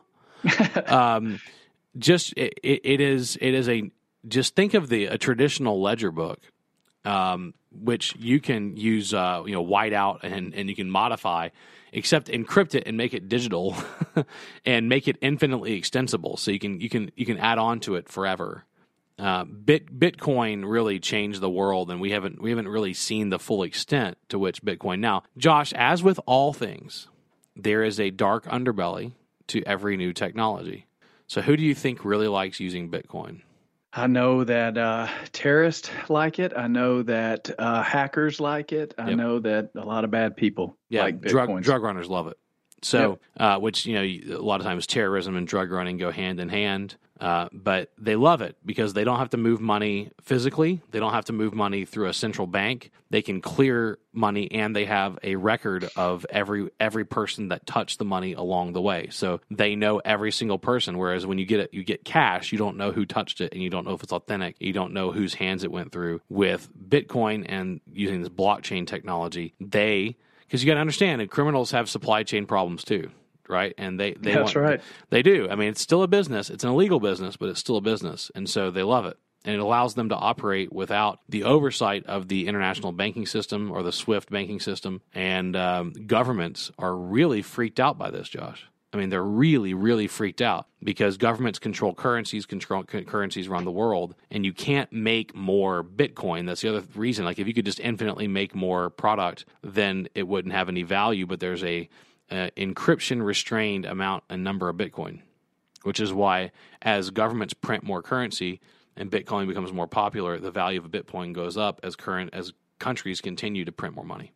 um, just it, it, it is it is a just think of the a traditional ledger book, um, which you can use uh, you know white out and and you can modify, except encrypt it and make it digital, and make it infinitely extensible. So you can you can you can add on to it forever. Uh, Bit Bitcoin really changed the world, and we haven't we haven't really seen the full extent to which Bitcoin. Now, Josh, as with all things, there is a dark underbelly to every new technology. So who do you think really likes using Bitcoin? I know that uh, terrorists like it. I know that uh, hackers like it. I Yep. know that a lot of bad people Yeah, like drug Bitcoin. drug runners love it. So, uh, which you know, a lot of times terrorism and drug running go hand in hand. Uh, but they love it because they don't have to move money physically. They don't have to move money through a central bank. They can clear money, and they have a record of every every person that touched the money along the way. So they know every single person. Whereas when you get it, you get cash, you don't know who touched it, and you don't know if it's authentic. You don't know whose hands it went through. With Bitcoin and using this blockchain technology, they because you got to understand, and criminals have supply chain problems too. Right, and they they That's want, right. They do. I mean, it's still a business. It's an illegal business, but it's still a business, and so they love it. And it allows them to operate without the oversight of the international banking system or the SWIFT banking system. And um, governments are really freaked out by this, Josh. I mean, they're really, really freaked out because governments control currencies, control currencies around the world, and you can't make more Bitcoin. That's the other reason. Like, if you could just infinitely make more product, then it wouldn't have any value. But there's a Uh, encryption restrained amount and number of Bitcoin, which is why as governments print more currency and Bitcoin becomes more popular, the value of a Bitcoin goes up as current as countries continue to print more money.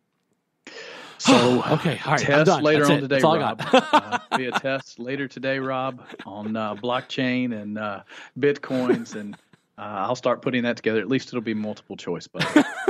So, okay, all right, I'm test done. later That's on it. today, That's all I Rob. got. uh, be a test later today, Rob, on uh, blockchain and uh, Bitcoins, and uh, I'll start putting that together. At least it'll be multiple choice. But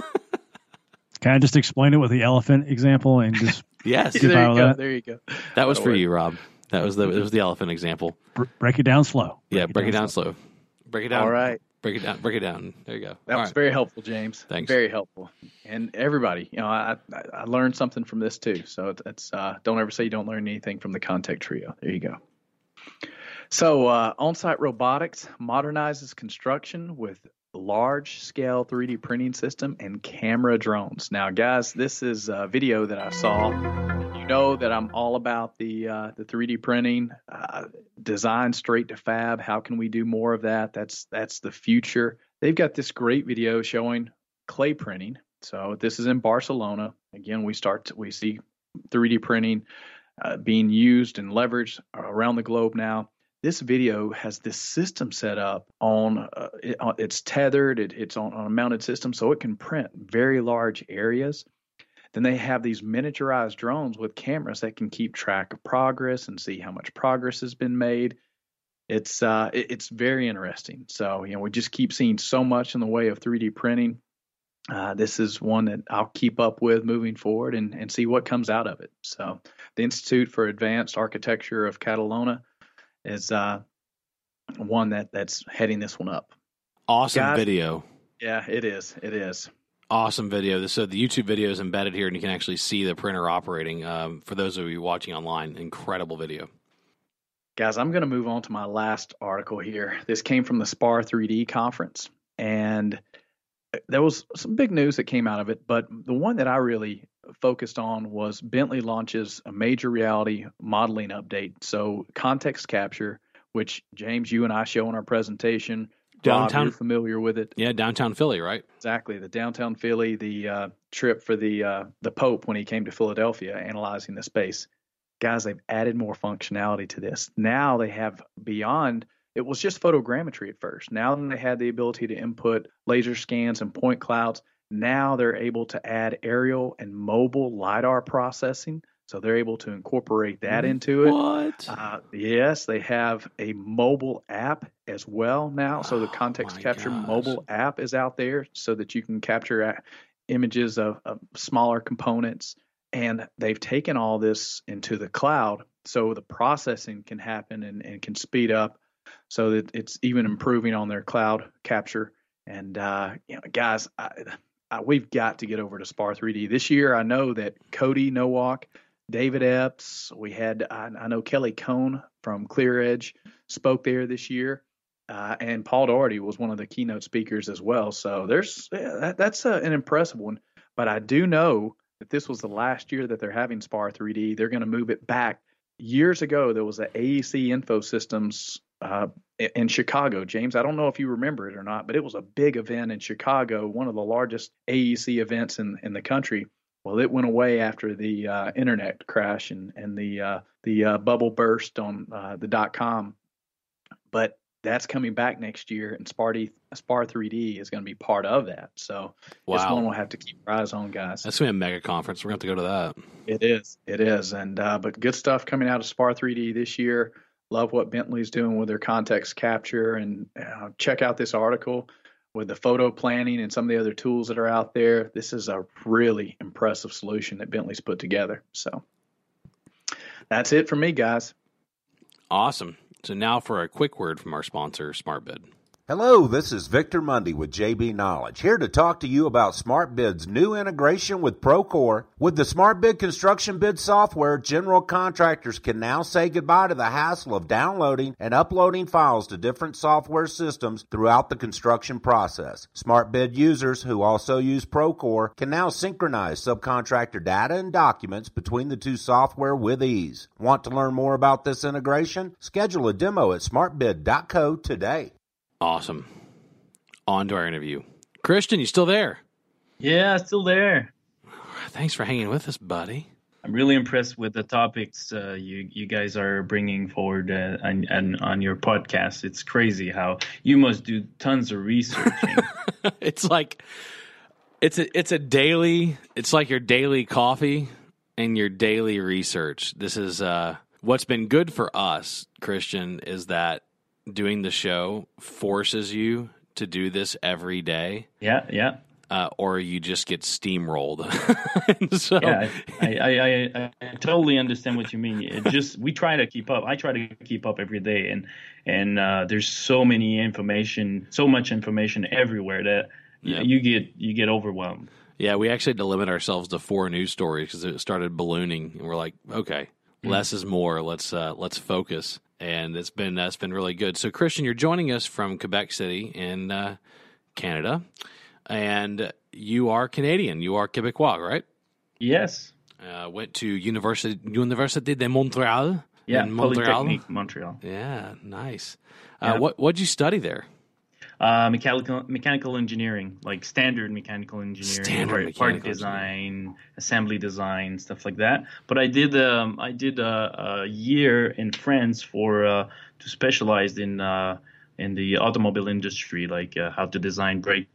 Can I just explain it with the elephant example and just Yes, there you follow go. that? There you go. that was That'll for work. you, Rob. That was the it was the elephant example. br- break it down slow? Yeah, break it down slow. Break it down. All right. Break it down. Break it down. There you go. That All was right. very helpful, James. Thanks. Very helpful. And everybody, you know, I I, I learned something from this too. So it's, it's uh, don't ever say you don't learn anything from the Contact Trio. There you go. So uh, on-site robotics modernizes construction with large-scale three D printing system and camera drones. Now, guys, this is a video that I saw. You know that I'm all about the uh, the three D printing, uh, design straight to fab. How can we do more of that? That's that's the future. They've got this great video showing clay printing. So this is in Barcelona. Again, we start to, we see three D printing uh, being used and leveraged around the globe now. This video has this system set up on, uh, it, uh, it's tethered, it, it's on, on a mounted system, so it can print very large areas. Then they have these miniaturized drones with cameras that can keep track of progress and see how much progress has been made. It's uh, it, it's very interesting. So, you know, we just keep seeing so much in the way of three D printing. Uh, this is one that I'll keep up with moving forward and, and see what comes out of it. So the Institute for Advanced Architecture of Catalona is uh, one that, that's heading this one up. Awesome Guys, video. Yeah, it is. It is. Awesome video. So the YouTube video is embedded here, and you can actually see the printer operating. Um, for those of you watching online, incredible video. Guys, I'm going to move on to my last article here. This came from the SPAR three D conference, and there was some big news that came out of it, but the one that I really focused on was Bentley launches a major reality modeling update. So context capture, which James, you and I show in our presentation. Downtown, Rob, you're familiar with it. Yeah, downtown Philly, right? Exactly. The downtown Philly, the uh, trip for the uh, the Pope when he came to Philadelphia, analyzing the space. Guys, they've added more functionality to this. Now they have beyond, it was just photogrammetry at first. Now they had the ability to input laser scans and point clouds. Now they're able to add aerial and mobile LiDAR processing. So they're able to incorporate that into it. What? Uh, yes, they have a mobile app as well now. So the context oh capture gosh. mobile app is out there so that you can capture images of, of smaller components. And they've taken all this into the cloud so the processing can happen and, and can speed up so that it's even improving on their cloud capture. And, uh, you know, guys, I, I, we've got to get over to SPAR three D. This year, I know that Cody Nowak, David Epps, we had, I, I know Kelly Cohn from ClearEdge spoke there this year. Uh, and Paul Doherty was one of the keynote speakers as well. So there's yeah, that, that's a, an impressive one. But I do know that this was the last year that they're having SPAR three D. They're going to move it back. Years ago, there was an A E C Info Systems uh, in Chicago. James, I don't know if you remember it or not, but it was a big event in Chicago, one of the largest A E C events in, in the country. Well, it went away after the uh, internet crash and, and the uh, the uh, bubble burst on uh, the dot-com. But that's coming back next year, and SPAR three D is going to be part of that. So wow. It's one we'll have to keep our eyes on, guys. That's going to be a mega conference. We're going to have to go to that. It is. It is. And uh, but good stuff coming out of SPAR three D this year. Love what Bentley's doing with their context capture. And uh, check out this article with the photo planning and some of the other tools that are out there. This is a really impressive solution that Bentley's put together. So that's it for me, guys. Awesome. So now for a quick word from our sponsor, SmartBid. Hello, this is Victor Mundy with J B Knowledge, here to talk to you about SmartBid's new integration with Procore. With the SmartBid construction bid software, general contractors can now say goodbye to the hassle of downloading and uploading files to different software systems throughout the construction process. SmartBid users who also use Procore can now synchronize subcontractor data and documents between the two software with ease. Want to learn more about this integration? Schedule a demo at smartbid dot co today. Awesome. On to our interview. Christian, you still there? Yeah, still there. Thanks for hanging with us, buddy. I'm really impressed with the topics uh, you you guys are bringing forward uh, and, and on your podcast. It's crazy how you must do tons of researching. It's like it's a it's a daily. It's like your daily coffee and your daily research. This is uh, what's been good for us, Christian, is that doing the show forces you to do this every day. Yeah, yeah. Uh, or you just get steamrolled. so, yeah, I, I, I, I totally understand what you mean. It just we try to keep up. I try to keep up every day, and and uh, there's so many information, so much information everywhere that yeah. you get you get overwhelmed. Yeah, we actually had to limit ourselves to four news stories because it started ballooning, and we're like, okay, mm-hmm. less is more. Let's uh, let's focus. And it's been uh, it's been really good. So, Christian, you're joining us from Quebec City, and uh, Canada, and you are Canadian. You are Quebecois, right? Yes. Uh, went to University Université de Montréal. Yeah, in Montreal. Polytechnique, Montreal. Yeah, nice. Yeah. Uh, what what'd you study there? Uh, mechanical mechanical engineering, like standard mechanical engineering, Standard part, mechanical part design, assembly design, stuff like that. But I did um, I did a, a year in France for uh, to specialize in uh, in the automobile industry, like uh, how to design brake,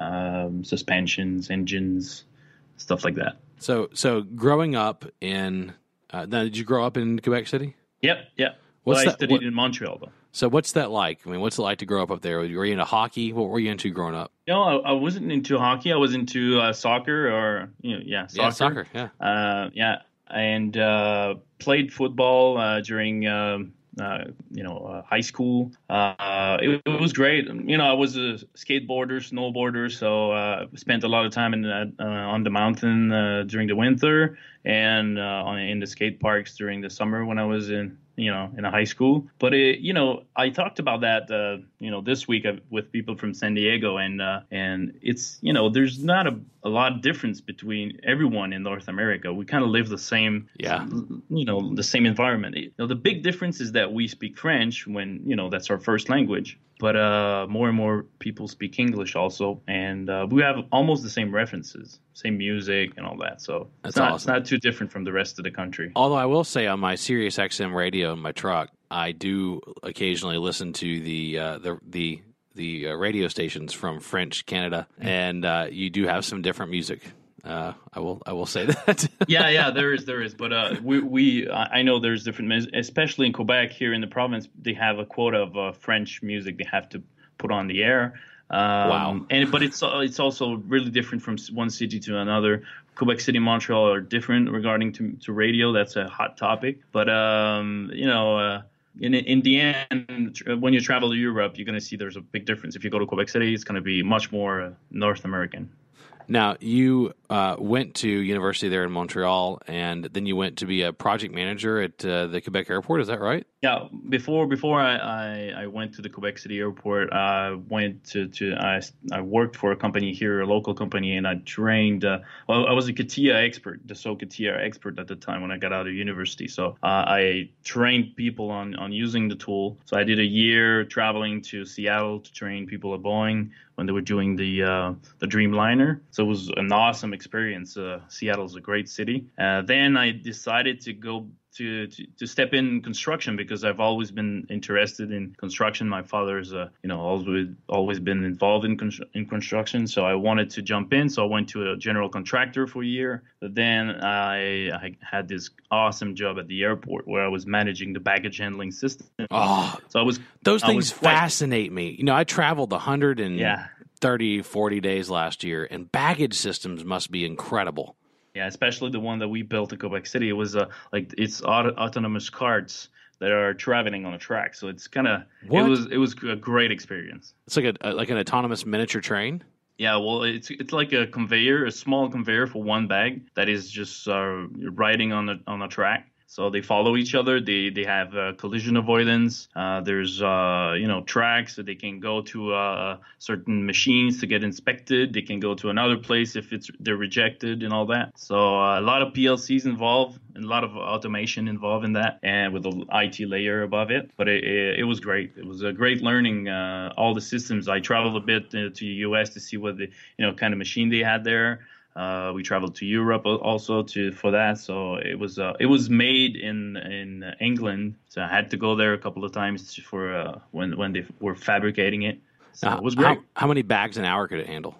um, suspensions, engines, stuff like that. So so growing up in uh, now, did you grow up in Quebec City? Yep, yeah. What's well, I that- studied what- in Montreal though. So what's that like? I mean, what's it like to grow up up there? Were you into hockey? What were you into growing up? No, I, I wasn't into hockey. I was into uh, soccer, or you know, yeah, soccer. Yeah, soccer. Yeah. Uh, yeah, and uh, played football uh, during um, uh, you know uh, high school. Uh, it, it was great. You know, I was a skateboarder, snowboarder, so uh, spent a lot of time in the, uh, on the mountain uh, during the winter, and uh, on, in the skate parks during the summer when I was in you know in a high school. But it, you know, I talked about that uh, you know this week with people from San Diego, and uh, and it's you know there's not a, a lot of difference between everyone in North America. We kind of live the same, Yeah. you know, the same environment. You know, the big difference is that we speak French when you know that's our first language. But uh, more and more people speak English also, and uh, we have almost the same references, same music and all that. So That's it's not, awesome. it's not too different from the rest of the country. Although I will say on my Sirius X M radio in my truck, I do occasionally listen to the uh, the the the uh, radio stations from French Canada, and uh, you do have some different music. Uh, I will I will say that. yeah, yeah, there is, there is. But uh, we, we, I know there's different, mus- especially in Quebec here in the province, they have a quota of uh, French music they have to put on the air. Um, Wow. And but it's it's also really different from one city to another. Quebec City, Montreal are different regarding to, to radio. That's a hot topic. But um, you know. Uh, In, in the end, tr- when you travel to Europe, you're going to see there's a big difference. If you go to Quebec City, it's going to be much more uh, North American. Now, you uh, went to university there in Montreal, and then you went to be a project manager at uh, the Quebec airport. Is that right? Yeah, before before I, I, I went to the Quebec City airport, I went to, to I, I worked for a company here, a local company, and I trained. Uh, well, I was a CATIA expert, the so CATIA expert at the time when I got out of university. So uh, I trained people on, on using the tool. So I did a year traveling to Seattle to train people at Boeing when they were doing the uh, the Dreamliner. So it was an awesome experience. Uh, Seattle's a great city. Uh, then I decided to go to, to to step in construction because I've always been interested in construction. My father's uh, you know always always been involved in con- in construction, so I wanted to jump in. So I went to a general contractor for a year. But then I, I had this awesome job at the airport where I was managing the baggage handling system. Oh, So I was those I things was quite- fascinate me. You know, I traveled one hundred Yeah. thirty, forty days last year, and baggage systems must be incredible. Yeah, especially the one that we built in Quebec City. It was uh, like it's auto- autonomous carts that are traveling on a track. So it's kind of it What? was it was a great experience. It's like a, like an autonomous miniature train. Yeah, well, it's it's like a conveyor, a small conveyor for one bag that is just uh, riding on the on a track. So they follow each other. They they have uh, collision avoidance. Uh, there's uh, you know tracks that they can go to uh, certain machines to get inspected. They can go to another place if it's they're rejected and all that. So uh, a lot of P L Cs involved, and a lot of automation involved in that, and with the I T layer above it. But it, it, it was great. It was a great learning uh, all the systems. I traveled a bit uh, to the U S to see what the you know kind of machine they had there. Uh, we traveled to Europe also to for that, so it was uh, it was made in in England. So I had to go there a couple of times for uh, when when they were fabricating it. So Now, it was great. How, how many bags an hour could it handle?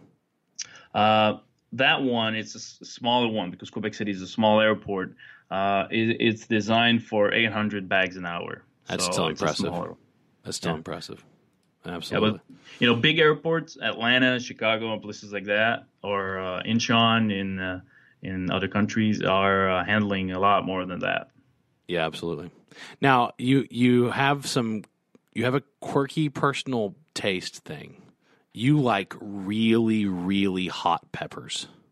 Uh, that one, it's a s- smaller one because Quebec City is a small airport. Uh, it, it's designed for eight hundred bags an hour. That's So still it's a impressive. smaller- That's still Yeah. impressive. Yeah, Absolutely. but you know, big airports, Atlanta, Chicago, and places like that, or uh, Incheon in uh, in other countries are uh, handling a lot more than that. Yeah, absolutely. Now you you have some you have a quirky personal taste thing. You like really really hot peppers.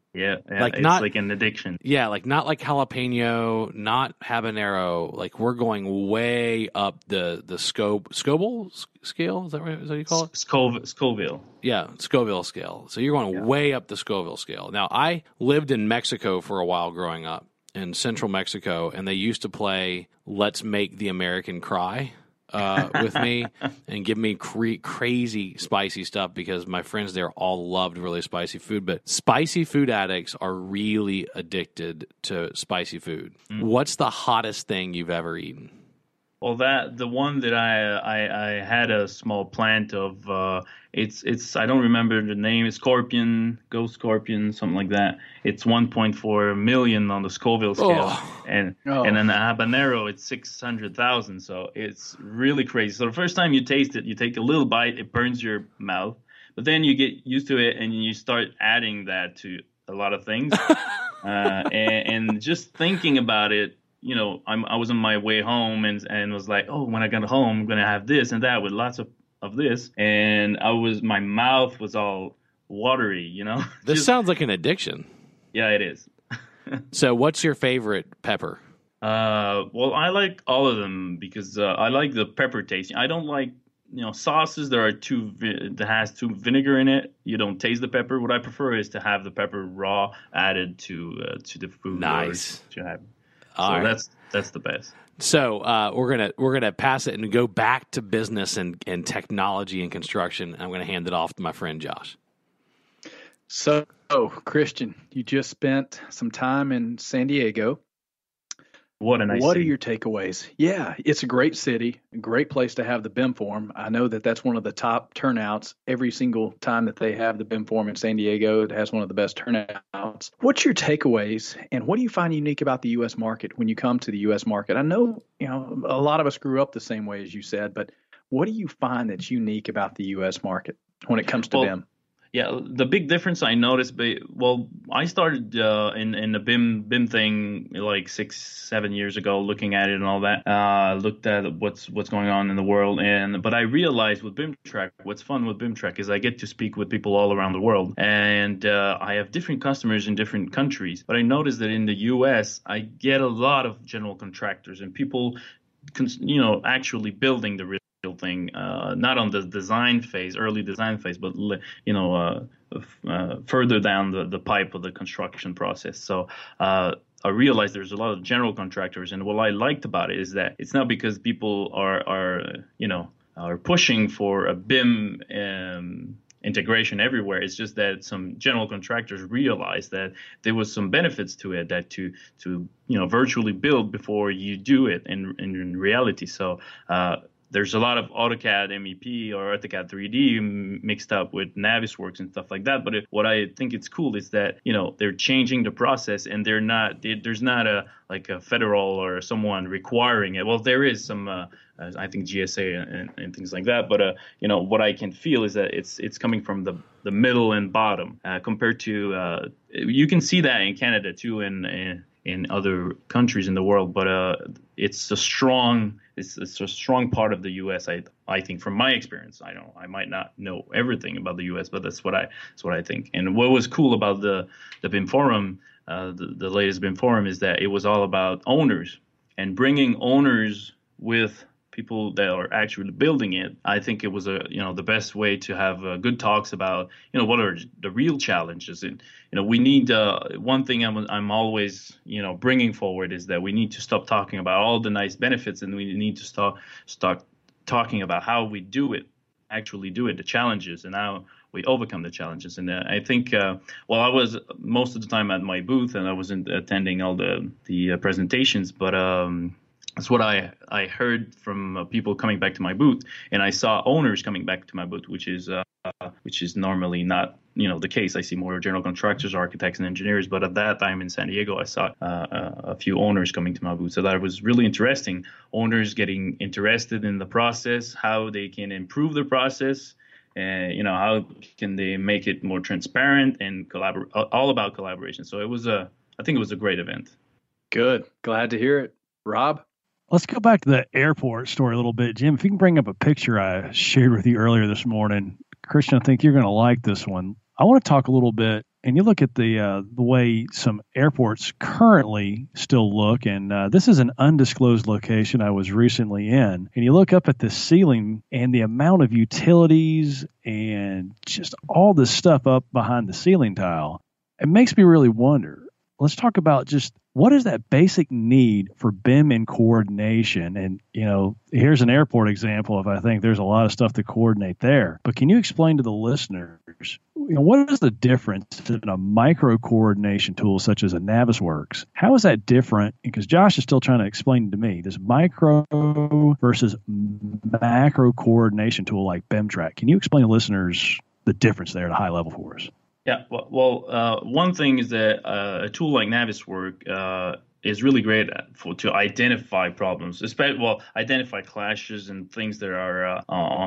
Yeah, yeah, Like it's not- like an addiction. Yeah, like not like jalapeno, not habanero. Like we're going way up the the scope Scoville s- scale. Is that right? Is that what you call it? Scov- Scoville. Yeah, Scoville scale. So you're going Yeah. way up the Scoville scale. Now, I lived in Mexico for a while growing up in central Mexico, and they used to play "Let's Make the American Cry" uh, with me and give me cre- crazy spicy stuff because my friends there all loved really spicy food. But spicy food addicts are really addicted to spicy food. Mm. What's the hottest thing you've ever eaten? Well, that the one that I I, I had a small plant of. Uh, it's it's I don't remember the name. Scorpion, Ghost Scorpion, something like that. It's one point four million on the Scoville scale, Oh. and Oh. and then the habanero it's six hundred thousand. So it's really crazy. So the first time you taste it, you take a little bite, it burns your mouth, but then you get used to it and you start adding that to a lot of things, uh, and, and just thinking about it. You know, I'm, I was on my way home and and was like, oh, when I got home, I'm gonna have this and that with lots of, of this, and I was my mouth was all watery. You know, This Just- sounds like an addiction. yeah, it is. So, what's your favorite pepper? Uh, well, I like all of them because uh, I like the pepper taste. I don't like you know sauces that are too vi- that has too vinegar in it. You don't taste the pepper. What I prefer is to have the pepper raw added to uh, to the food. Nice. Or to have. All so right. that's that's the best. So uh, we're gonna we're gonna pass it and go back to business and, and technology and construction. I'm gonna hand it off to my friend Josh. So, Christian, you just spent some time in San Diego. What a nice What city. are your takeaways? Yeah, it's a great city, a great place to have the B I M Forum. I know that that's one of the top turnouts every single time that they have the B I M Forum in San Diego. It has one of the best turnouts. What's your takeaways, and what do you find unique about the U S market when you come to the U S market? I know, you know, a lot of us grew up the same way as you said, but what do you find that's unique about the U S market when it comes to Well, B I M? Yeah, the big difference I noticed, but well, I started uh, in in the B I M B I M thing like six, seven years ago, looking at it and all that. Uh, looked at what's what's going on in the world, and but I realized with BIMTrack, what's fun with BIMTrack is I get to speak with people all around the world, and uh, I have different customers in different countries. But I noticed that in the U S, I get a lot of general contractors and people, you know, actually building the real thing, uh, not on the design phase, early design phase, but you know, uh, uh, further down the, the pipe of the construction process. So uh, I realized there's a lot of general contractors, and what I liked about it is that it's not because people are are you know are pushing for a B I M um, integration everywhere. It's just that some general contractors realized that there was some benefits to it, that to to you know virtually build before you do it in in, in reality. So. Uh, There's a lot of AutoCAD M E P or AutoCAD three D mixed up with Navisworks and stuff like that. But it, what I think it's cool is that, you know, they're changing the process and they're not, they, there's not a, like a federal or someone requiring it. Well, there is some, uh, I think G S A and, and things like that. But, uh, you know, what I can feel is that it's, it's coming from the, the middle and bottom uh, compared to, uh, you can see that in Canada too, and, and in other countries in the world, but uh, it's a strong, it's, it's a strong part of the U S. I I think from my experience, I don't, I might not know everything about the U S, but that's what I that's what I think. And what was cool about the the B I M Forum, uh, the the latest B I M Forum, is that it was all about owners and bringing owners with people that are actually building it. I think it was a you know the best way to have uh, good talks about you know what are the real challenges. And you know we need uh, one thing I'm I'm always you know bringing forward is that we need to stop talking about all the nice benefits, and we need to start start talking about how we do it, actually do it, the challenges, and how we overcome the challenges. And uh, I think uh, well I was most of the time at my booth and I wasn't attending all the the uh, presentations, but um that's what I, I heard from uh, people coming back to my booth, and I saw owners coming back to my booth, which is uh, which is normally not you know the case. I see more general contractors, architects, and engineers, but at that time in San Diego, I saw uh, a few owners coming to my booth. So that was really interesting. Owners getting interested in the process, how they can improve the process, and you know how can they make it more transparent and collaborate. All about collaboration. So it was a I think it was a great event. Good, glad to hear it, Rob. Let's go back to the airport story a little bit. Jim, if you can bring up a picture I shared with you earlier this morning. Christian, I think you're going to like this one. I want to talk a little bit and you look at the uh, the way some airports currently still look, and uh, this is an undisclosed location I was recently in, and you look up at the ceiling and the amount of utilities and just all this stuff up behind the ceiling tile, it makes me really wonder. Let's talk about just what is that basic need for B I M and coordination? And, you know, here's an airport example of, I think there's a lot of stuff to coordinate there. But can you explain to the listeners, you know, what is the difference in a micro coordination tool such as a Navisworks? How is that different? Because Josh is still trying to explain to me this micro versus macro coordination tool like BIMTrack. Can you explain to listeners the difference there at a high level for us? Yeah, well, well uh, one thing is that uh, a tool like Navisworks uh, is really great for to identify problems, especially well, identify clashes and things that are uh,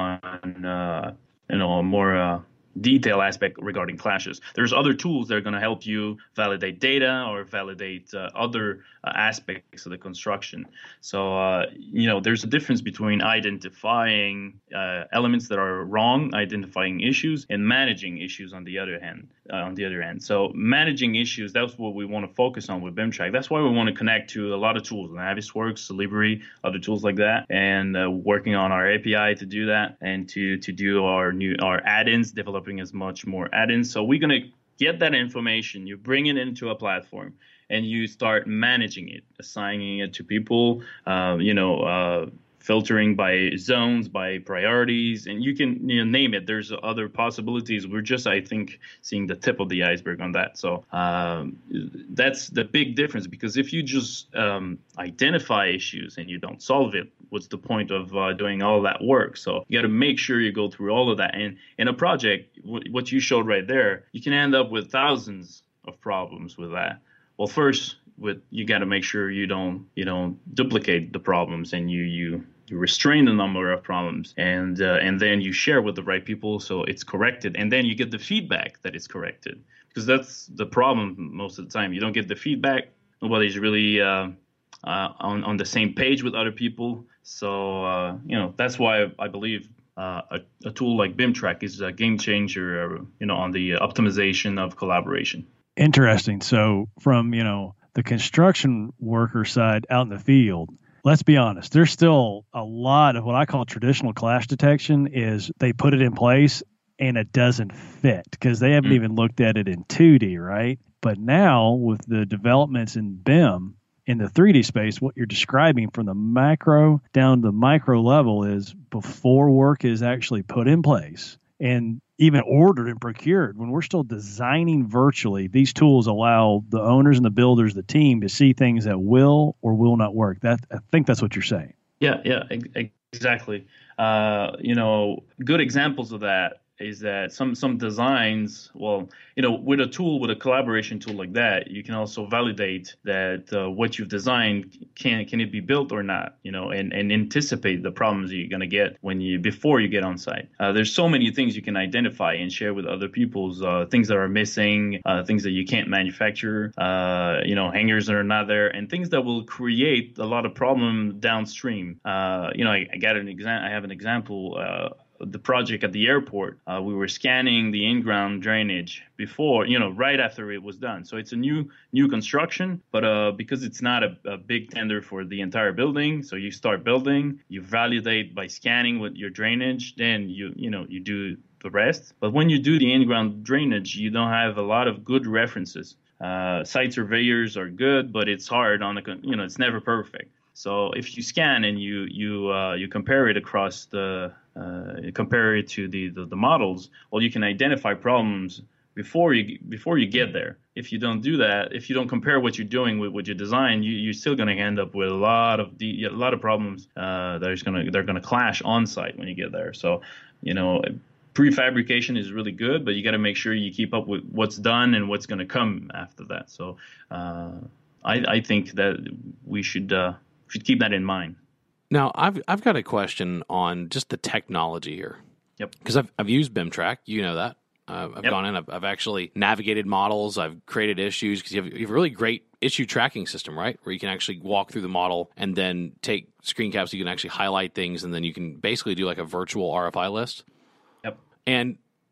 on uh, you know a more uh, detailed aspect regarding clashes. There's other tools that are going to help you validate data or validate uh, other uh, aspects of the construction. So, uh, you know, there's a difference between identifying uh, elements that are wrong, identifying issues, and managing issues on the other hand. Uh, on the other hand, so managing issues, that's what we want to focus on with BIMTrack. That's why we want to connect to a lot of tools, Navisworks, Solibri, other tools like that, and uh, working on our A P I to do that, and to to do our new our add-ins, developing as much more add-ins. So we're going to get that information, you bring it into a platform, and you start managing it, assigning it to people, uh, you know, uh, filtering by zones, by priorities, and you can you know, name it. There's other possibilities. We're just, I think, seeing the tip of the iceberg on that. So um, that's the big difference, because if you just um, identify issues and you don't solve it, what's the point of uh, doing all that work? So you got to make sure you go through all of that. And in a project, w- what you showed right there, you can end up with thousands of problems with that. Well, first, with you got to make sure you don't you don't duplicate the problems, and you you you restrain the number of problems, and uh, and then you share with the right people so it's corrected, and then you get the feedback that it's corrected, because that's the problem most of the time. You don't get the feedback. Nobody's really uh, uh, on on the same page with other people. So uh, you know that's why I believe uh, a, a tool like BIMTrack is a game changer. Uh, you know on the optimization of collaboration. Interesting. So from you know. the construction worker side out in the field, let's be honest, there's still a lot of what I call traditional clash detection is they put it in place and it doesn't fit because they haven't mm. even looked at it in two D, right? But now with the developments in B I M in the three D space, what you're describing from the macro down to the micro level is before work is actually put in place and even ordered and procured. When we're still designing virtually, these tools allow the owners and the builders, the team, to see things that will or will not work. That I think that's what you're saying. Yeah, yeah, exactly. Uh, you know, good examples of that is that some some designs, well, you know, with a tool, with a collaboration tool like that, you can also validate that uh, what you've designed, can can it be built or not, you know, and, and anticipate the problems you're going to get when you before you get on site. Uh, there's so many things you can identify and share with other people's uh, things that are missing, uh, things that you can't manufacture, uh, you know, hangers that are not there, and things that will create a lot of problem downstream. Uh, you know, I, I got an exam. I have an example. Uh, the project at the airport, uh, we were scanning the in-ground drainage before, you know, right after it was done. So it's a new new construction, but uh, because it's not a, a big tender for the entire building, so you start building, you validate by scanning with your drainage, then you you know you do the rest. But when you do the in-ground drainage, you don't have a lot of good references. Uh, site surveyors are good, but it's hard on the, you know, it's never perfect. So if you scan and you you uh, you compare it across the uh, compare it to the, the the models, well, you can identify problems before you before you get there. If you don't do that, if you don't compare what you're doing with what you design, you, you're still going to end up with a lot of the, a lot of problems uh, that is going to they're going to clash on site when you get there. So, you know, prefabrication is really good, but you got to make sure you keep up with what's done and what's going to come after that. So, uh, I I think that we should. Uh, should keep that in mind. Now, I've I've got a question on just the technology here. Yep. Because I've I've used BIMTrack, you know that. Uh, I've yep. gone in, I've, I've actually navigated models, I've created issues, because you have, you have a really great issue tracking system, right? Where you can actually walk through the model and then take screen caps, so you can actually highlight things, and then you can basically do like a virtual R F I list. Yep. And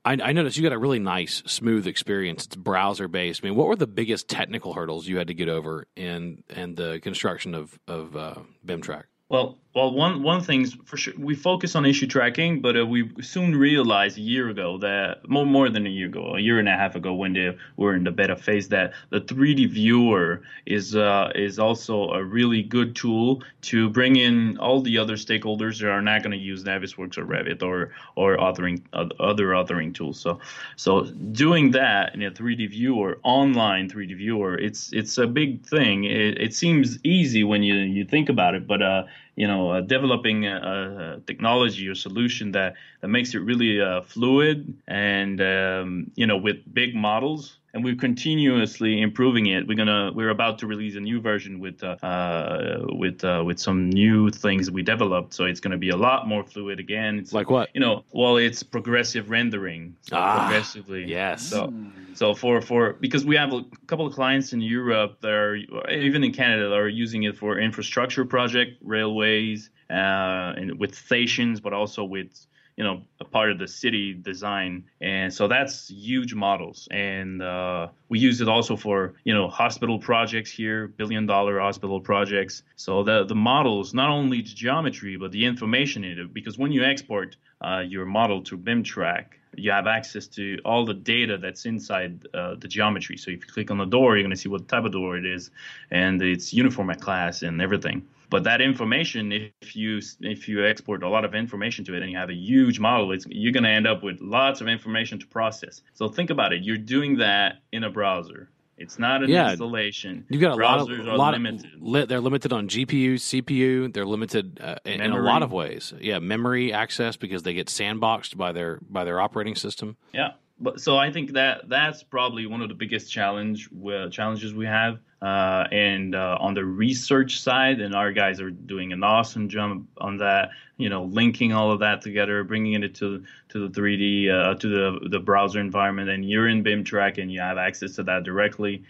I, I noticed you got a really nice, smooth experience. It's browser based. I mean, what were the biggest technical hurdles you had to get over in in the construction of of uh, BIMTrack? Well, well, one one thing's for sure, we focus on issue tracking, but uh, we soon realized a year ago that more more than a year ago, a year and a half ago, when they were in the beta phase, that the three D viewer is uh, is also a really good tool to bring in all the other stakeholders that are not going to use Navisworks or Revit or or authoring uh, other authoring tools. So so doing that in a three D viewer, online three D viewer, it's it's a big thing. It, it seems easy when you you think about it, but uh, you know, uh, developing a, a technology or solution that, that makes it really uh, fluid and, um, you know, with big models. And we're continuously improving it. We're gonna we're about to release a new version with uh, uh, with uh, with some new things that we developed. So it's gonna be a lot more fluid again. It's, like what? You know, well, it's progressive rendering. So ah, progressively. Yes. So so for, for because we have a couple of clients in Europe that are even in Canada that are using it for infrastructure project, railways, uh, and with stations, but also with, you know, a part of the city design. And so that's huge models. And uh, we use it also for, you know, hospital projects here, billion dollar hospital projects. So the, the models, not only the geometry, but the information in it, because when you export uh, your model to BIMTrack, you have access to all the data that's inside uh, the geometry. So if you click on the door, you're going to see what type of door it is and its uniform at class and everything. But that information, if you if you export a lot of information to it and you have a huge model, it's, you're going to end up with lots of information to process. So think about it. You're doing that in a browser. It's not an yeah. installation. You've got a Browsers lot of, lot limited. Of, li- they're limited on G P U, C P U. They're limited uh, in, in a lot of ways. Yeah, memory access because they get sandboxed by their by their operating system. Yeah. But so I think that that's probably one of the biggest challenge uh, challenges we have. Uh, and uh, on the research side, and our guys are doing an awesome job on that. You know, linking all of that together, bringing it to to the three D, uh, to the the browser environment, and you're in BIMTrack and you have access to that directly.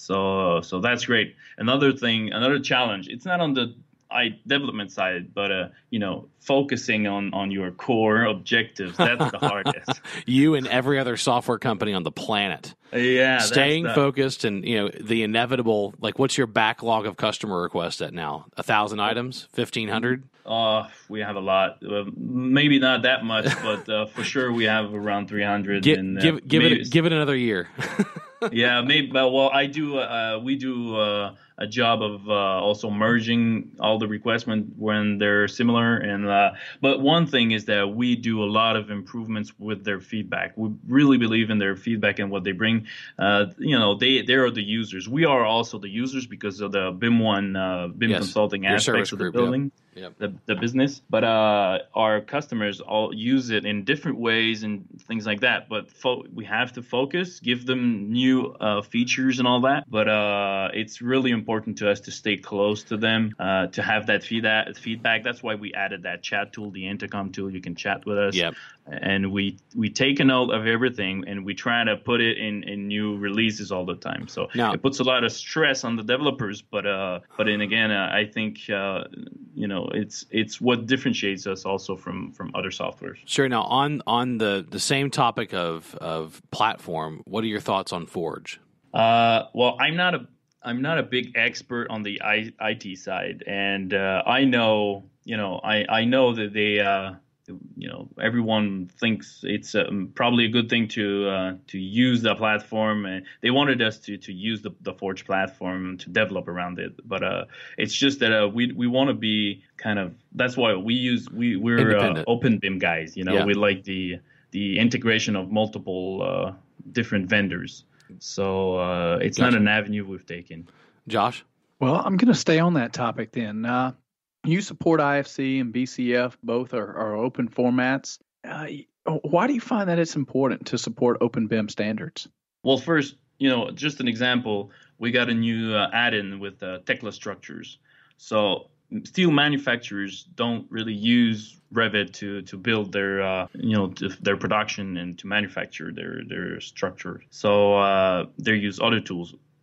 So so that's great. Another thing, another challenge. It's not on the I development side, but uh, you know, focusing on, on your core objectives, that's the hardest. You and every other software company on the planet. Yeah, staying that's the, focused and, you know, the inevitable, like, what's your backlog of customer requests at now? A thousand items? Fifteen hundred? Uh, we have a lot. Uh, maybe not that much, but uh, for sure we have around three hundred. Give, and, uh, give, give it give it another year. Yeah, maybe. Well, I do. Uh, we do uh, a job of uh, also merging all the requests when when they're similar. And uh, but one thing is that we do a lot of improvements with their feedback. We really believe in their feedback and what they bring. Uh, you know, they they are the users. We are also the users because of the BIM one uh, BIM yes, consulting aspects of the group, building. Yep. Yep. The, the business, but uh, our customers all use it in different ways and things like that. But fo- we have to focus, give them new uh, features and all that. But uh, it's really important to us to stay close to them, uh, to have that feedback. Feedback. That's why we added that chat tool, the intercom tool. You can chat with us. Yep. And we we take a note of everything, and we try to put it in, in new releases all the time. So now, it puts a lot of stress on the developers, but uh, but then again, uh, I think uh, you know it's it's what differentiates us also from, from other softwares. Sure. Now on on the, the same topic of of platform, what are your thoughts on Forge? Uh, well, I'm not a I'm not a big expert on the I, IT side, and uh, I know you know I, I know that they. Uh, You know, everyone thinks it's um, probably a good thing to uh, to use the platform, and they wanted us to to use the, the Forge platform to develop around it. But uh, it's just that uh, we we want to be kind of that's why we use we we're uh, open BIM guys. You know, yeah. We like the the integration of multiple uh, different vendors. So uh, it's gotcha. Not an avenue we've taken. Josh? Well, I'm going to stay on that topic then. Uh, You support I F C and B C F, both are, are open formats. Uh, why do you find that it's important to support open BIM standards? Well, first, you know, just an example, we got a new uh, add-in with uh, Tekla structures. So steel manufacturers don't really use Revit to to build their uh, you know to, their production and to manufacture their their structure. So uh, they use other tools.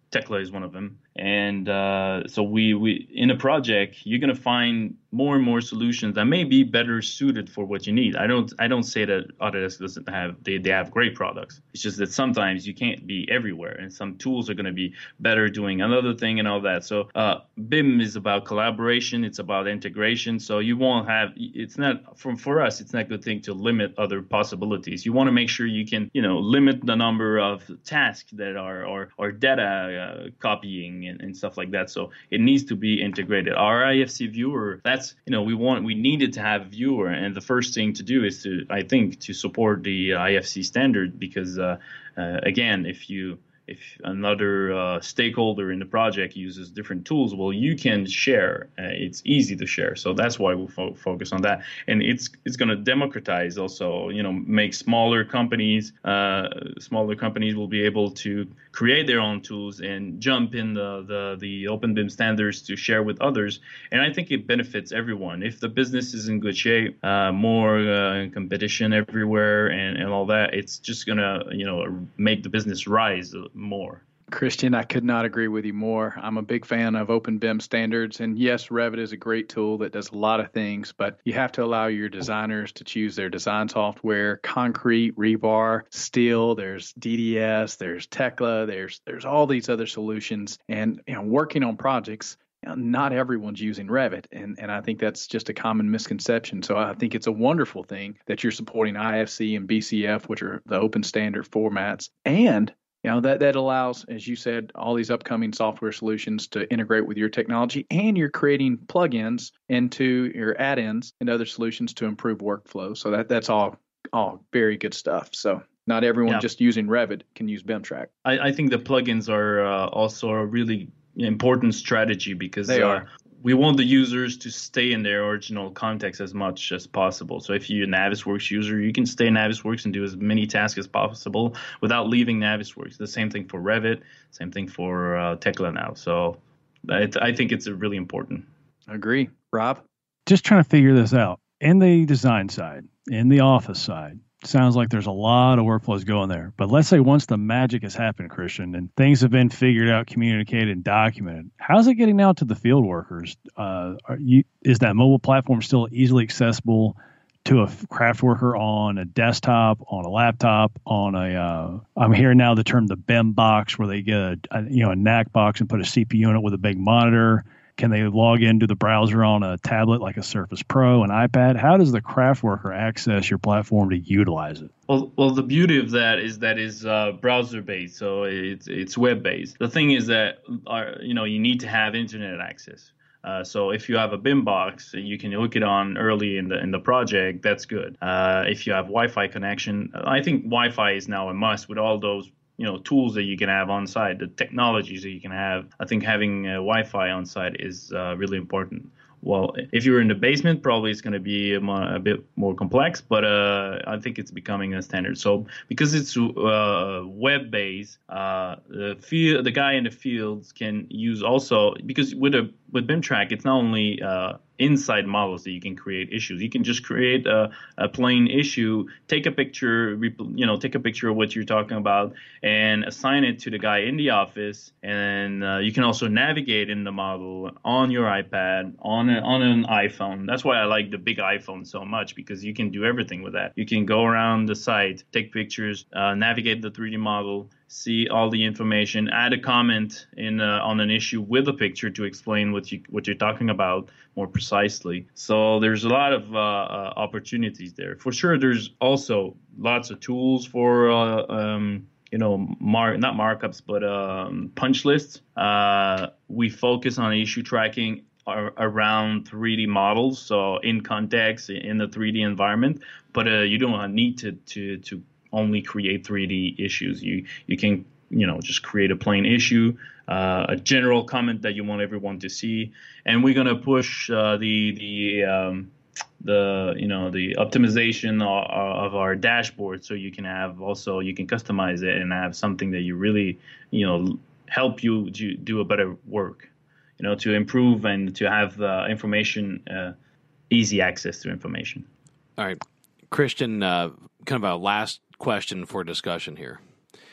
Tekla is one of them. And uh, so we, we in a project, you're going to find more and more solutions that may be better suited for what you need. I don't I don't say that Autodesk doesn't have they, they have great products. It's just that sometimes you can't be everywhere, and some tools are going to be better doing another thing and all that. So uh, B I M is about collaboration. It's about integration. So you won't have it's not for for us. It's not a good thing to limit other possibilities. You want to make sure you can you know limit the number of tasks that are or or data uh, copying and, and stuff like that. So it needs to be integrated. Our I F C viewer, that's, you know, we want, we needed to have a viewer. And the first thing to do is to, I think, to support the I F C standard, because, uh, uh, again, if you, if another uh, stakeholder in the project uses different tools, well, you can share. Uh, it's easy to share. So that's why we fo- focus on that. And it's it's going to democratize also, you know, make smaller companies, uh, smaller companies will be able to create their own tools and jump in the, the, the Open B I M standards to share with others. And I think it benefits everyone. If the business is in good shape, uh, more uh, competition everywhere and, and all that, it's just going to, you know, make the business rise more. Christian, I could not agree with you more. I'm a big fan of Open B I M standards. And yes, Revit is a great tool that does a lot of things, but you have to allow your designers to choose their design software, concrete, rebar, steel, there's D D S, there's Tekla, there's there's all these other solutions. And you know, working on projects, you know, not everyone's using Revit. And, and I think that's just a common misconception. So I think it's a wonderful thing that you're supporting I F C and B C F, which are the open standard formats. And You know, that, that allows, as you said, all these upcoming software solutions to integrate with your technology, and you're creating plugins into your add-ins and other solutions to improve workflow. So that that's all all very good stuff. So not everyone yeah. just using Revit can use BIMTrack. I, I think the plugins are uh, also a really important strategy, because they uh, are. we want the users to stay in their original context as much as possible. So if you're a Navisworks user, you can stay in Navisworks and do as many tasks as possible without leaving Navisworks. The same thing for Revit, same thing for uh, Tekla now. So I, I think it's really important. I agree. Rob? Just trying to figure this out. In the design side, in the office side, sounds like there's a lot of workflows going there. But let's say once the magic has happened, Christian, and things have been figured out, communicated, and documented, how's it getting out to the field workers? Uh, are you, is that mobile platform still easily accessible to a craft worker on a desktop, on a laptop, on a, uh, I'm hearing now the term the B I M box, where they get a, a, you know, a N A C box and put a C P U in it with a big monitor. Can they log into the browser on a tablet like a Surface Pro, an iPad? How does the craft worker access your platform to utilize it? Well, well, the beauty of that is that is uh, browser based, so it's it's web based. The thing is that uh, you know you need to have internet access. Uh, so if you have a B I M box, you can hook it on early in the in the project. That's good. Uh, if you have Wi-Fi connection, I think Wi-Fi is now a must with all those, you know, tools that you can have on site, the technologies that you can have. I think having uh, Wi-Fi on site is uh, really important. Well, if you're in the basement, probably it's going to be a, mo- a bit more complex, but uh, I think it's becoming a standard. So because it's uh, web-based, uh, the field, the guy in the fields can use also, because with a with BIMTrack, it's not only uh, inside models that you can create issues. You can just create a, a plain issue, take a picture, you know, take a picture of what you're talking about, and assign it to the guy in the office. And uh, you can also navigate in the model on your iPad, on a, on an iPhone. That's why I like the big iPhone so much, because you can do everything with that. You can go around the site, take pictures, uh, navigate the three D model, see all the information, add a comment in uh, on an issue with a picture to explain what you what you're talking about more precisely. So there's a lot of uh, uh, opportunities there. For sure, there's also lots of tools for uh, um, you know mar- not markups but um, punch lists. Uh, we focus on issue tracking ar- around three D models, so in context in the three D environment. But uh, you don't need to to to only create three D issues. You you can you know just create a plain issue, uh, a general comment that you want everyone to see, and we're gonna push uh, the the um, the you know the optimization of, of our dashboard, so you can have also you can customize it and have something that you really you know help you do, do a better work, you know to improve and to have uh, information, uh, easy access to information. All right, Christian, uh, kind of a last question for discussion here.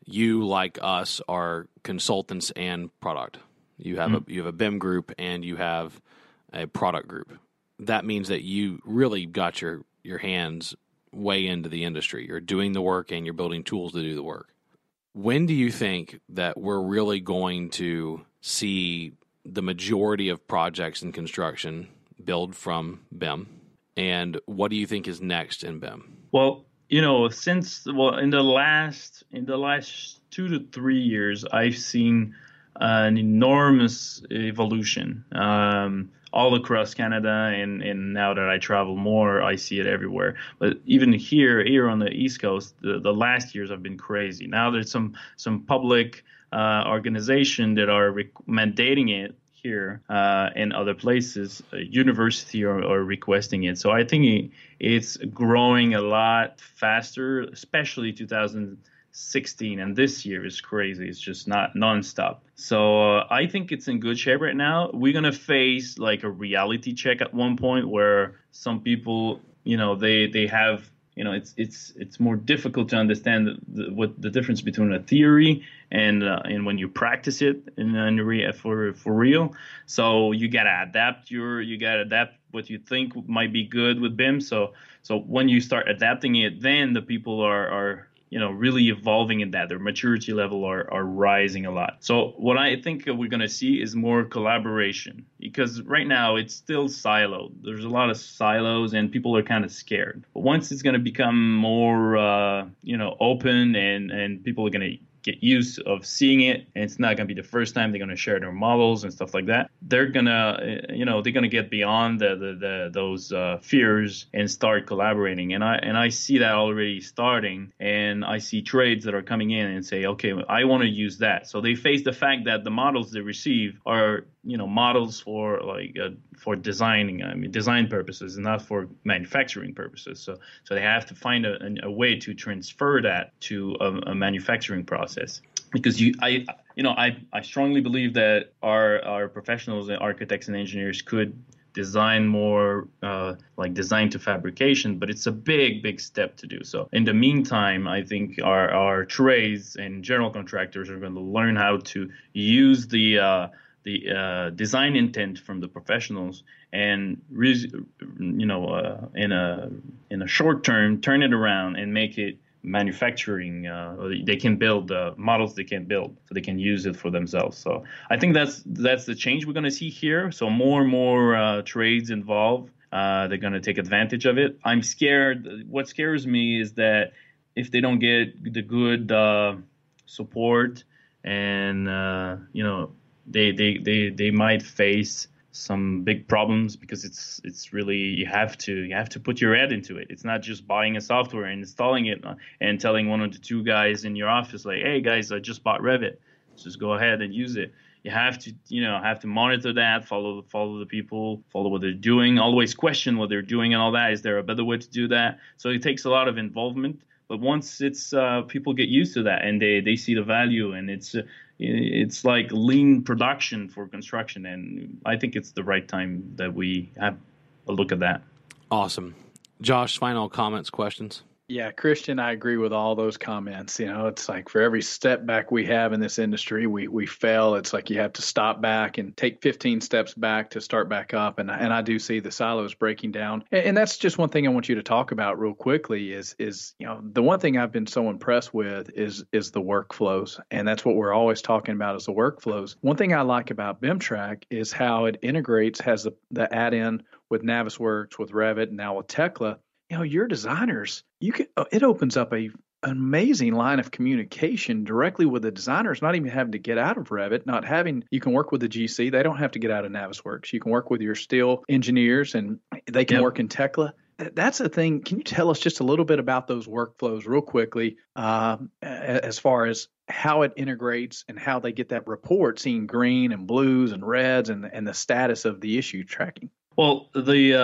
you, like us, are consultants and product. You have mm-hmm. a you have a B I M group and you have a product group. That means that you really got your, your hands way into the industry. You're doing the work and you're building tools to do the work. When do you think that we're really going to see the majority of projects in construction build from B I M? And what do you think is next in B I M? Well, you know, since well, in the last in the last two to three years, I've seen an enormous evolution um, all across Canada, and, and now that I travel more, I see it everywhere. But even here, here on the East Coast, the, the last years have been crazy. Now there's some some public uh, organization that are rec- mandating it here uh, and other places. Uh, university are, are requesting it. So I think it, it's growing a lot faster, especially two thousand sixteen, and this year is crazy. It's just not nonstop. So uh, I think it's in good shape right now. We're gonna face like a reality check at one point where some people, you know, they they have, you know, it's it's it's more difficult to understand the, the, what the difference between a theory and uh, and when you practice it in, in re- for for real. So you gotta adapt your you gotta adapt what you think might be good with B I M. So so when you start adapting it, then the people are are you know, really evolving in that. Their maturity level are, are rising a lot. So what I think we're going to see is more collaboration, because right now it's still siloed. There's a lot of silos and people are kind of scared. But once it's going to become more, uh, you know, open and, and people are going to get used of seeing it, and it's not going to be the first time they're going to share their models and stuff like that, they're going to, you know, they're going to get beyond the, the, the those uh, fears and start collaborating. And I and I see that already starting, and I see trades that are coming in and say, okay, I want to use that. So they face the fact that the models they receive are, you know, models for like uh, for designing, I mean, design purposes, and not for manufacturing purposes. So so they have to find a, a way to transfer that to a, a manufacturing process. Because you, I, you know, I, I strongly believe that our our professionals and architects and engineers could design more uh, like design to fabrication, but it's a big, big step to do so. In the meantime, I think our our trades and general contractors are going to learn how to use the uh, the uh, design intent from the professionals and, re- you know, uh, in a in a short term, turn it around and make it manufacturing. Uh, they can build uh, models they can build, so they can use it for themselves. So I think that's that's the change we're going to see here. So more and more uh, trades involved. Uh, they're going to take advantage of it. I'm scared. What scares me is that if they don't get the good uh, support, and uh, you know, they, they they they might face some big problems, because it's it's really you have to you have to put your head into it. It's not just buying a software and installing it and telling one of the two guys in your office like, hey guys, I just bought Revit, just go ahead and use it. You have to you know have to monitor that, follow follow the people, follow what they're doing, always question what they're doing and all that. Is there a better way to do that? So it takes a lot of involvement. But once it's uh, people get used to that and they, they see the value, and it's uh, it's like lean production for construction, and I think it's the right time that we have a look at that. Awesome. Josh, final comments, questions? Yeah, Christian, I agree with all those comments. You know, it's like for every step back we have in this industry, we we fail. It's like you have to stop back and take fifteen steps back to start back up. And and I do see the silos breaking down. And, and that's just one thing I want you to talk about real quickly is is you know the one thing I've been so impressed with is is the workflows, and that's what we're always talking about is the workflows. One thing I like about BIMTrack is how it integrates, has the the add-in with Navisworks, with Revit, and now with Tekla. You know, your designers, you can, it opens up a an amazing line of communication directly with the designers, not even having to get out of Revit, not having, you can work with the G C. They don't have to get out of Navisworks. You can work with your steel engineers, and they can yep. work in Tekla. That's a thing. Can you tell us just a little bit about those workflows real quickly, um, as far as how it integrates and how they get that report, seeing green and blues and reds and, and the status of the issue tracking? Well, the uh,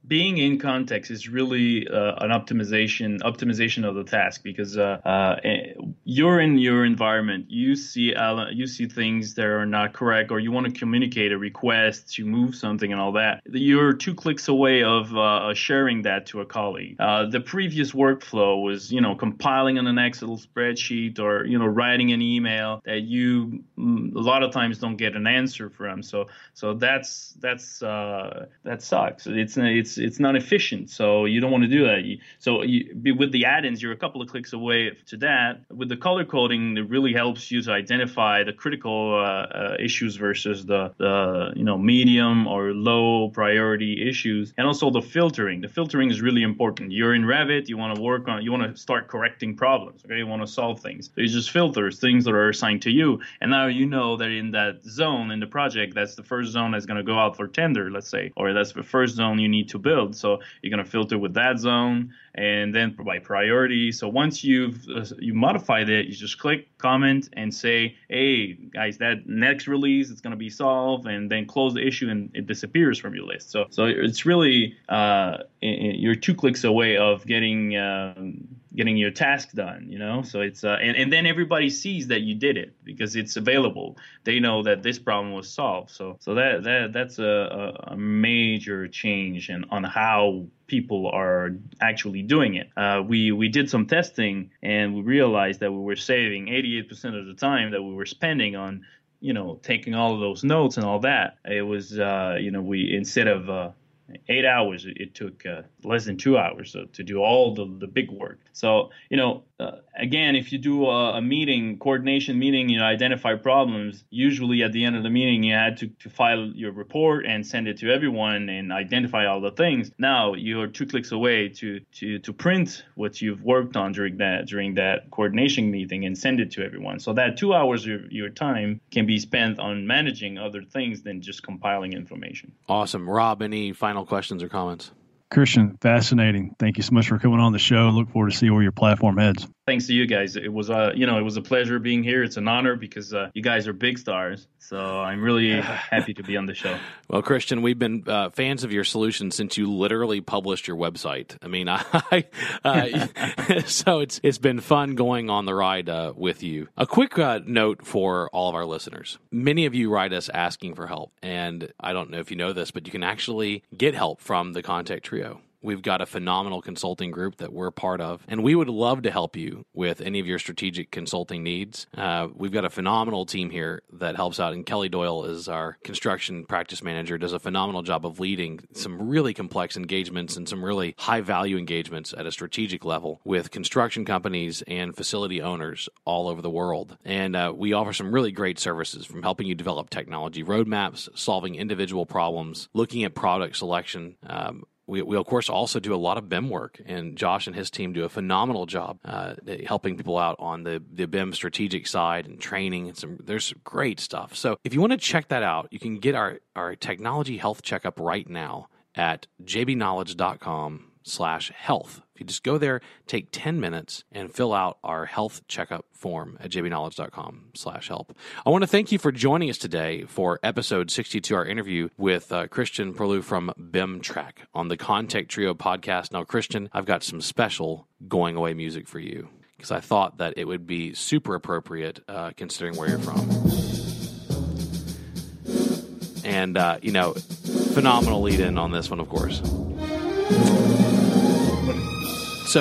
being in context is really uh, an optimization optimization of the task, because uh, uh, you're in your environment. You see uh, you see things that are not correct, or you want to communicate a request to move something and all that. You're two clicks away of uh, sharing that to a colleague. Uh, the previous workflow was, you know, compiling on an Excel spreadsheet, or, you know, writing an email that you a lot of times don't get an answer from. So so that's that's uh, that sucks. It's it's it's not efficient. So you don't want to do that. You, so you, with the add-ins, you're a couple of clicks away to that. With the color coding, it really helps you to identify the critical uh, uh, issues versus the, the you know medium or low priority issues, and also the filtering. The filtering is really important. You're in Revit, you want to work on, you want to start correcting problems. Okay, you want to solve things. So you just filter things that are assigned to you, and now you know that in that zone in the project, that's the first zone that's going to go out for tender, let's say, or that's the first zone you need to build. So you're going to filter with that zone, and then by priority. So once you've uh, you modified it, you just click, comment, and say, hey guys, that next release it's going to be solved, and then close the issue, and it disappears from your list. So so it's really uh, you're two clicks away of getting um, getting your task done, you know. So it's uh, and, and then everybody sees that you did it because it's available. They know that this problem was solved. So so that that that's a, a major change in on how people are actually doing it. Uh, we we did some testing, and we realized that we were saving eighty-eight percent of the time that we were spending on, you know, taking all of those notes and all that. It was, uh, you know, we instead of uh, eight hours, it took uh, less than two hours to, to do all the, the big work. So, you know, uh, again, if you do a, a meeting, coordination meeting, you know, identify problems, usually at the end of the meeting, you had to, to file your report and send it to everyone and identify all the things. Now you're two clicks away to, to, to print what you've worked on during that, during that coordination meeting and send it to everyone. So that two hours of your time can be spent on managing other things than just compiling information. Awesome. Rob, any final questions or comments? Christian, fascinating. Thank you so much for coming on the show. Look forward to see where your platform heads. Thanks to you guys. It was, uh, you know, it was a pleasure being here. It's an honor because uh, you guys are big stars. So I'm really happy to be on the show. Well, Christian, we've been uh, fans of your solution since you literally published your website. I mean, I, uh, so it's it's been fun going on the ride uh, with you. A quick uh, note for all of our listeners. Many of you write us asking for help. And I don't know if you know this, but you can actually get help from the Contact Trio. We've got a phenomenal consulting group that we're part of, and we would love to help you with any of your strategic consulting needs. Uh, we've got a phenomenal team here that helps out, and Kelly Doyle is our construction practice manager, does a phenomenal job of leading some really complex engagements and some really high-value engagements at a strategic level with construction companies and facility owners all over the world. And uh, we offer some really great services, from helping you develop technology roadmaps, solving individual problems, looking at product selection. Um, We, we, of course, also do a lot of B I M work, and Josh and his team do a phenomenal job uh, helping people out on the, the B I M strategic side and training. And some, there's some great stuff. So if you want to check that out, you can get our, our technology health checkup right now at jbknowledge.com slash health. If you just go there, take ten minutes and fill out our health checkup form at jbknowledge.com slash help. I want to thank you for joining us today for episode sixty-two, our interview with uh, Christian Perlew from BIMTrack on the Contact Trio podcast. Now, Christian, I've got some special going away music for you because I thought that it would be super appropriate uh, considering where you're from. And, uh, you know, phenomenal lead in on this one, of course. So,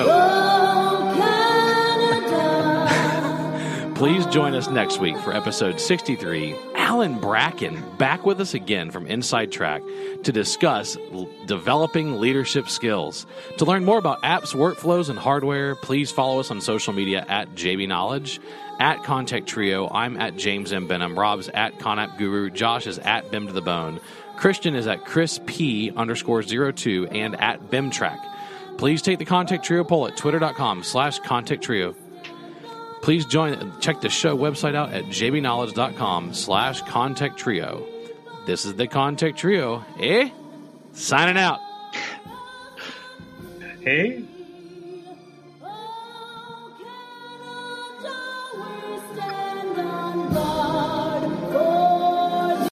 please join us next week for episode sixty-three. Alan Bracken back with us again from Inside Track to discuss l- developing leadership skills. To learn more about apps, workflows, and hardware, please follow us on social media at J B Knowledge, at Contact Trio. I'm at James M. Benham. Rob's at Conapp Guru. Josh is at Bim to the Bone. Christian is at Chris P underscore zero two and at BIMTrack. Please take the Contact Trio poll at twitter.com slash Contact Trio. Please join, check the show website out at jbknowledge.com slash Contact Trio. This is the Contact Trio, eh? Signing out. Hey.